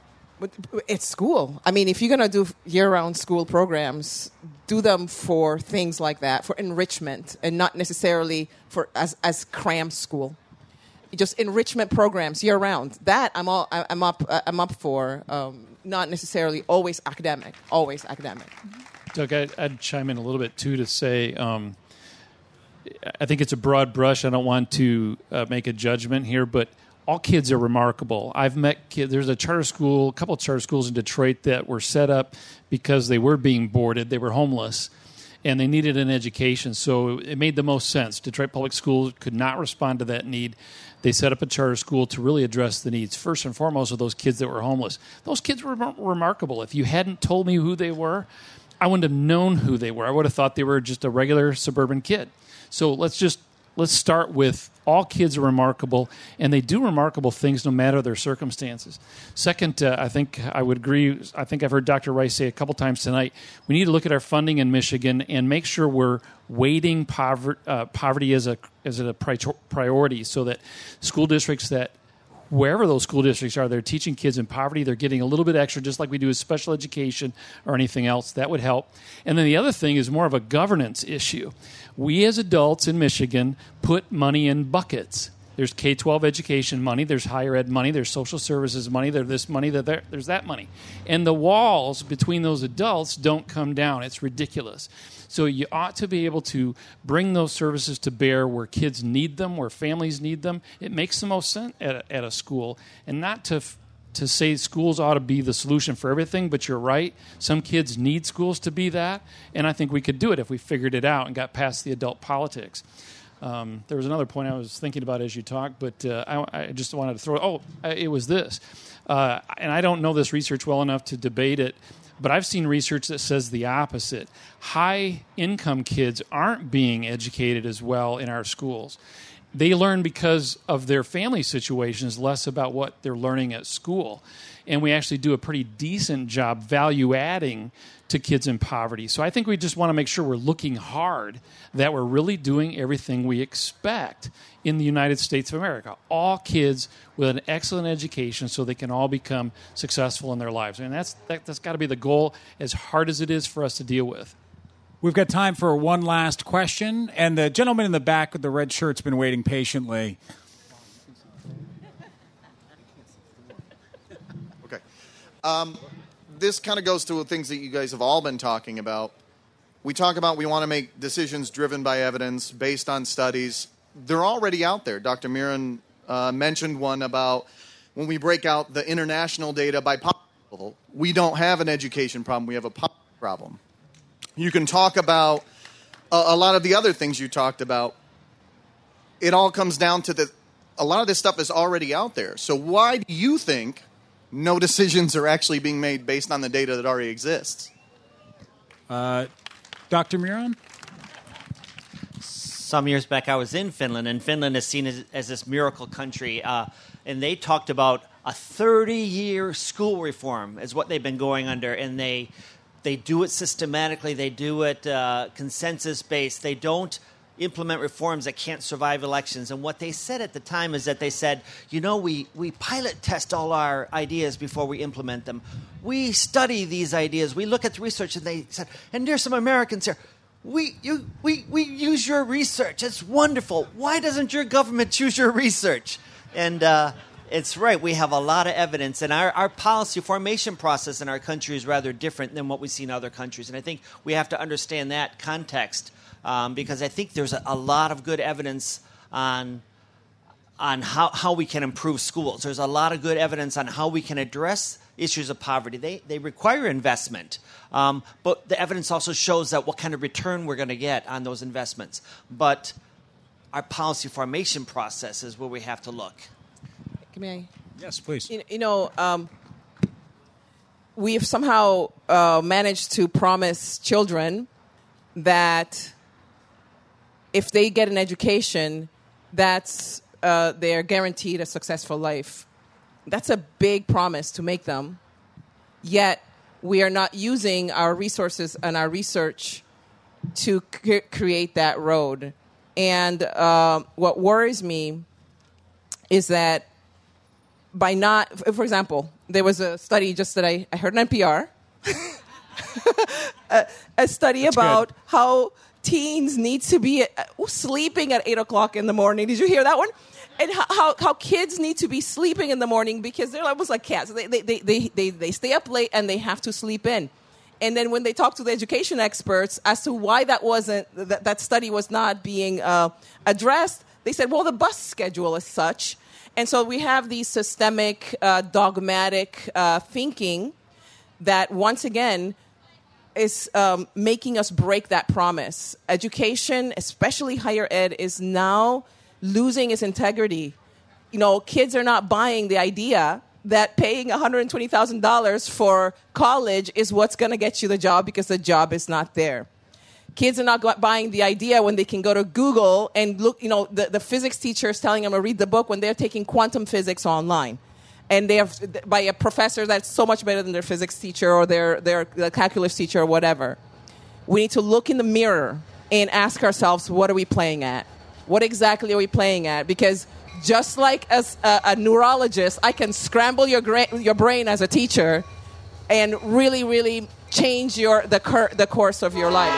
It's school. I mean, if you're going to do year-round school programs, do them for things like that, for enrichment, and not necessarily for as as cram school. Just enrichment programs year-round. That I'm all I'm up I'm up for. Um, not necessarily always academic. Always academic. Doug, I'd, I'd chime in a little bit too to say. Um, I think it's a broad brush. I don't want to uh, make a judgment here, but all kids are remarkable. I've met kids. There's a charter school, a couple of charter schools in Detroit that were set up because they were being boarded. They were homeless. and they needed an education. So it made the most sense. Detroit Public Schools could not respond to that need. They set up a charter school to really address the needs, first and foremost, of those kids that were homeless. Those kids were rem- remarkable. If you hadn't told me who they were, I wouldn't have known who they were. I would have thought they were just a regular suburban kid. So let's just let's start with all kids are remarkable, and they do remarkable things no matter their circumstances. Second, uh, I think I would agree. I think I've heard Doctor Rice say a couple times tonight, we need to look at our funding in Michigan and make sure we're weighting pover- uh, poverty as a as a pri- priority so that school districts that wherever those school districts are, they're teaching kids in poverty, they're getting a little bit extra, just like we do with special education or anything else. That would help. And then the other thing is more of a governance issue. We as adults in Michigan put money in buckets. There's K twelve education money, there's higher ed money, there's social services money, there's this money, there's that money. And the walls between those adults don't come down. It's ridiculous. So you ought to be able to bring those services to bear where kids need them, where families need them. It makes the most sense at a, at a school. And not to to say schools ought to be the solution for everything, but you're right. Some kids need schools to be that. And I think we could do it if we figured it out and got past the adult politics. Um, there was another point I was thinking about as you talked, but uh, I, I just wanted to throw, oh, it was this. Uh, and I don't know this research well enough to debate it, but I've seen research that says the opposite. High-income kids aren't being educated as well in our schools. They learn because of their family situations, less about what they're learning at school. And we actually do a pretty decent job value-adding to kids in poverty. So I think we just want to make sure we're looking hard, that we're really doing everything we expect in the United States of America. All kids with an excellent education so they can all become successful in their lives. And that's that, that's got to be the goal, as hard as it is for us to deal with. We've got time for one last question, and the gentleman in the back with the red shirt's been waiting patiently. Okay. Um, this kind of goes to things that you guys have all been talking about. We talk about we want to make decisions driven by evidence, based on studies. They're already out there. Doctor Miron uh, mentioned one about when we break out the international data by poverty level, we don't have an education problem, we have a poverty problem. You can talk about a, a lot of the other things you talked about. It all comes down to the, a lot of this stuff is already out there. So why do you think no decisions are actually being made based on the data that already exists? Uh, Doctor Miron? Some years back, I was in Finland, and Finland is seen as, as this miracle country. Uh, and they talked about a thirty-year school reform is what they've been going under, and they they do it systematically. They do it uh, consensus-based. They don't implement reforms that can't survive elections. And what they said at the time is that they said, you know, we, we pilot test all our ideas before we implement them. We study these ideas. We look at the research, and they said, and there's some Americans here. We you we we use your research. It's wonderful. Why doesn't your government choose your research? And uh, it's right. We have a lot of evidence, and our, our policy formation process in our country is rather different than what we see in other countries. And I think we have to understand that context um, because I think there's a, a lot of good evidence on on how, how we can improve schools. There's a lot of good evidence on how we can address issues of poverty. They they require investment, um, but the evidence also shows that what kind of return we're going to get on those investments. But our policy formation process is where we have to look. Can I? Yes, please. You, you know, um, we have somehow uh, managed to promise children that if they get an education, that's uh, they're guaranteed a successful life. That's a big promise to make them. Yet we are not using our resources and our research to c- create that road. And uh, what worries me is that by not, for example, there was a study just that I, I heard on N P R, a, a study That's about good. how teens need to be uh, sleeping at eight o'clock in the morning. Did you hear that one? And how, how kids need to be sleeping in the morning because they're almost like cats. They, they, they, they, they stay up late and they have to sleep in. And then when they talk to the education experts as to why that wasn't, that, that study was not being uh, addressed, they said, well, the bus schedule is such. And so we have these systemic, uh, dogmatic uh, thinking that, once again, is um, making us break that promise. Education, especially higher ed, is now losing its integrity. You know, kids are not buying the idea that paying one hundred twenty thousand dollars for college is what's going to get you the job because the job is not there. Kids are not buying the idea when they can go to Google and look, you know, the, the physics teacher is telling them to read the book when they're taking quantum physics online. And they have, by a professor that's so much better than their physics teacher or their, their, their calculus teacher or whatever. We need to look in the mirror and ask ourselves, what are we playing at? What exactly are we playing at? Because just like as a, a neurologist, I can scramble your gra- your brain as a teacher and really, really change your the, cur- the course of your life.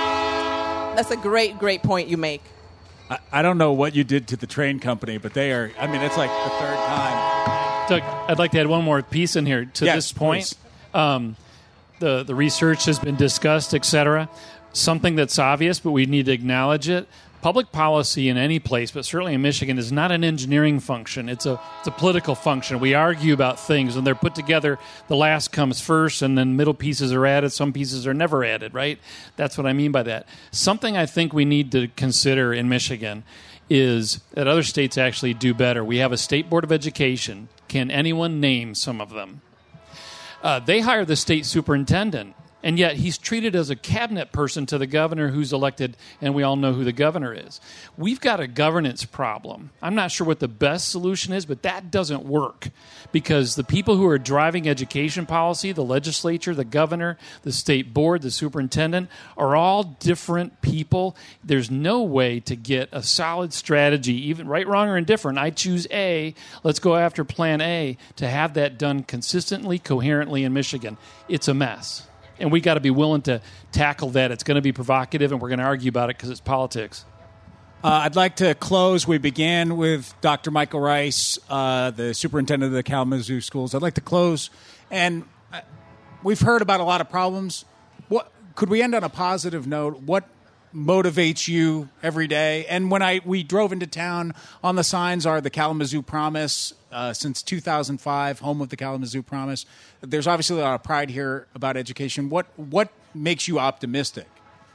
That's a great, great point you make. I, I don't know what you did to the train company, but they are, I mean, it's like the third time. Doug, I'd like to add one more piece in here to Yes, this point. Um, the, the research has been discussed, et cetera. Something that's obvious, but we need to acknowledge it. Public policy in any place, but certainly in Michigan, is not an engineering function. It's a it's a political function. We argue about things, and they're put together. The last comes first, and then middle pieces are added. Some pieces are never added, right? That's what I mean by that. Something I think we need to consider in Michigan is that other states actually do better. We have a state board of education. Can anyone name some of them? Uh, they hire the state superintendent. And yet he's treated as a cabinet person to the governor who's elected, and we all know who the governor is. We've got a governance problem. I'm not sure what the best solution is, but that doesn't work because the people who are driving education policy, the legislature, the governor, the state board, the superintendent, are all different people. There's no way to get a solid strategy, even right, wrong, or indifferent. I choose A. Let's go after plan A to have that done consistently, coherently in Michigan. It's a mess. And we got to be willing to tackle that. It's going to be provocative, and we're going to argue about it because it's politics. Uh, I'd like to close. We began with Doctor Michael Rice, uh, the superintendent of the Kalamazoo schools. I'd like to close, and uh, we've heard about a lot of problems. What could we end on a positive note? What motivates you every day? And when I we drove into town, on the signs are the Kalamazoo Promise. Uh, since two thousand five, home of the Kalamazoo Promise. There's obviously a lot of pride here about education. What what makes you optimistic?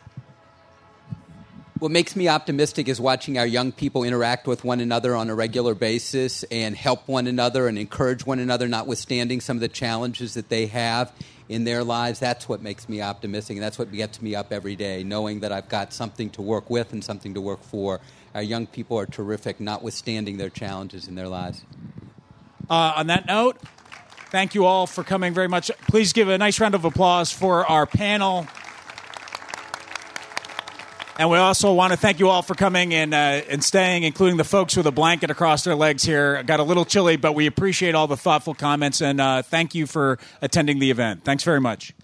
What makes me optimistic is watching our young people interact with one another on a regular basis and help one another and encourage one another, notwithstanding some of the challenges that they have in their lives. That's what makes me optimistic, and that's what gets me up every day, knowing that I've got something to work with and something to work for. Our young people are terrific, notwithstanding their challenges in their lives. Uh, on that note, thank you all for coming very much. Please give a nice round of applause for our panel. And we also want to thank you all for coming and, uh, and staying, including the folks with a blanket across their legs here. Got a little chilly, but we appreciate all the thoughtful comments, and uh, thank you for attending the event. Thanks very much.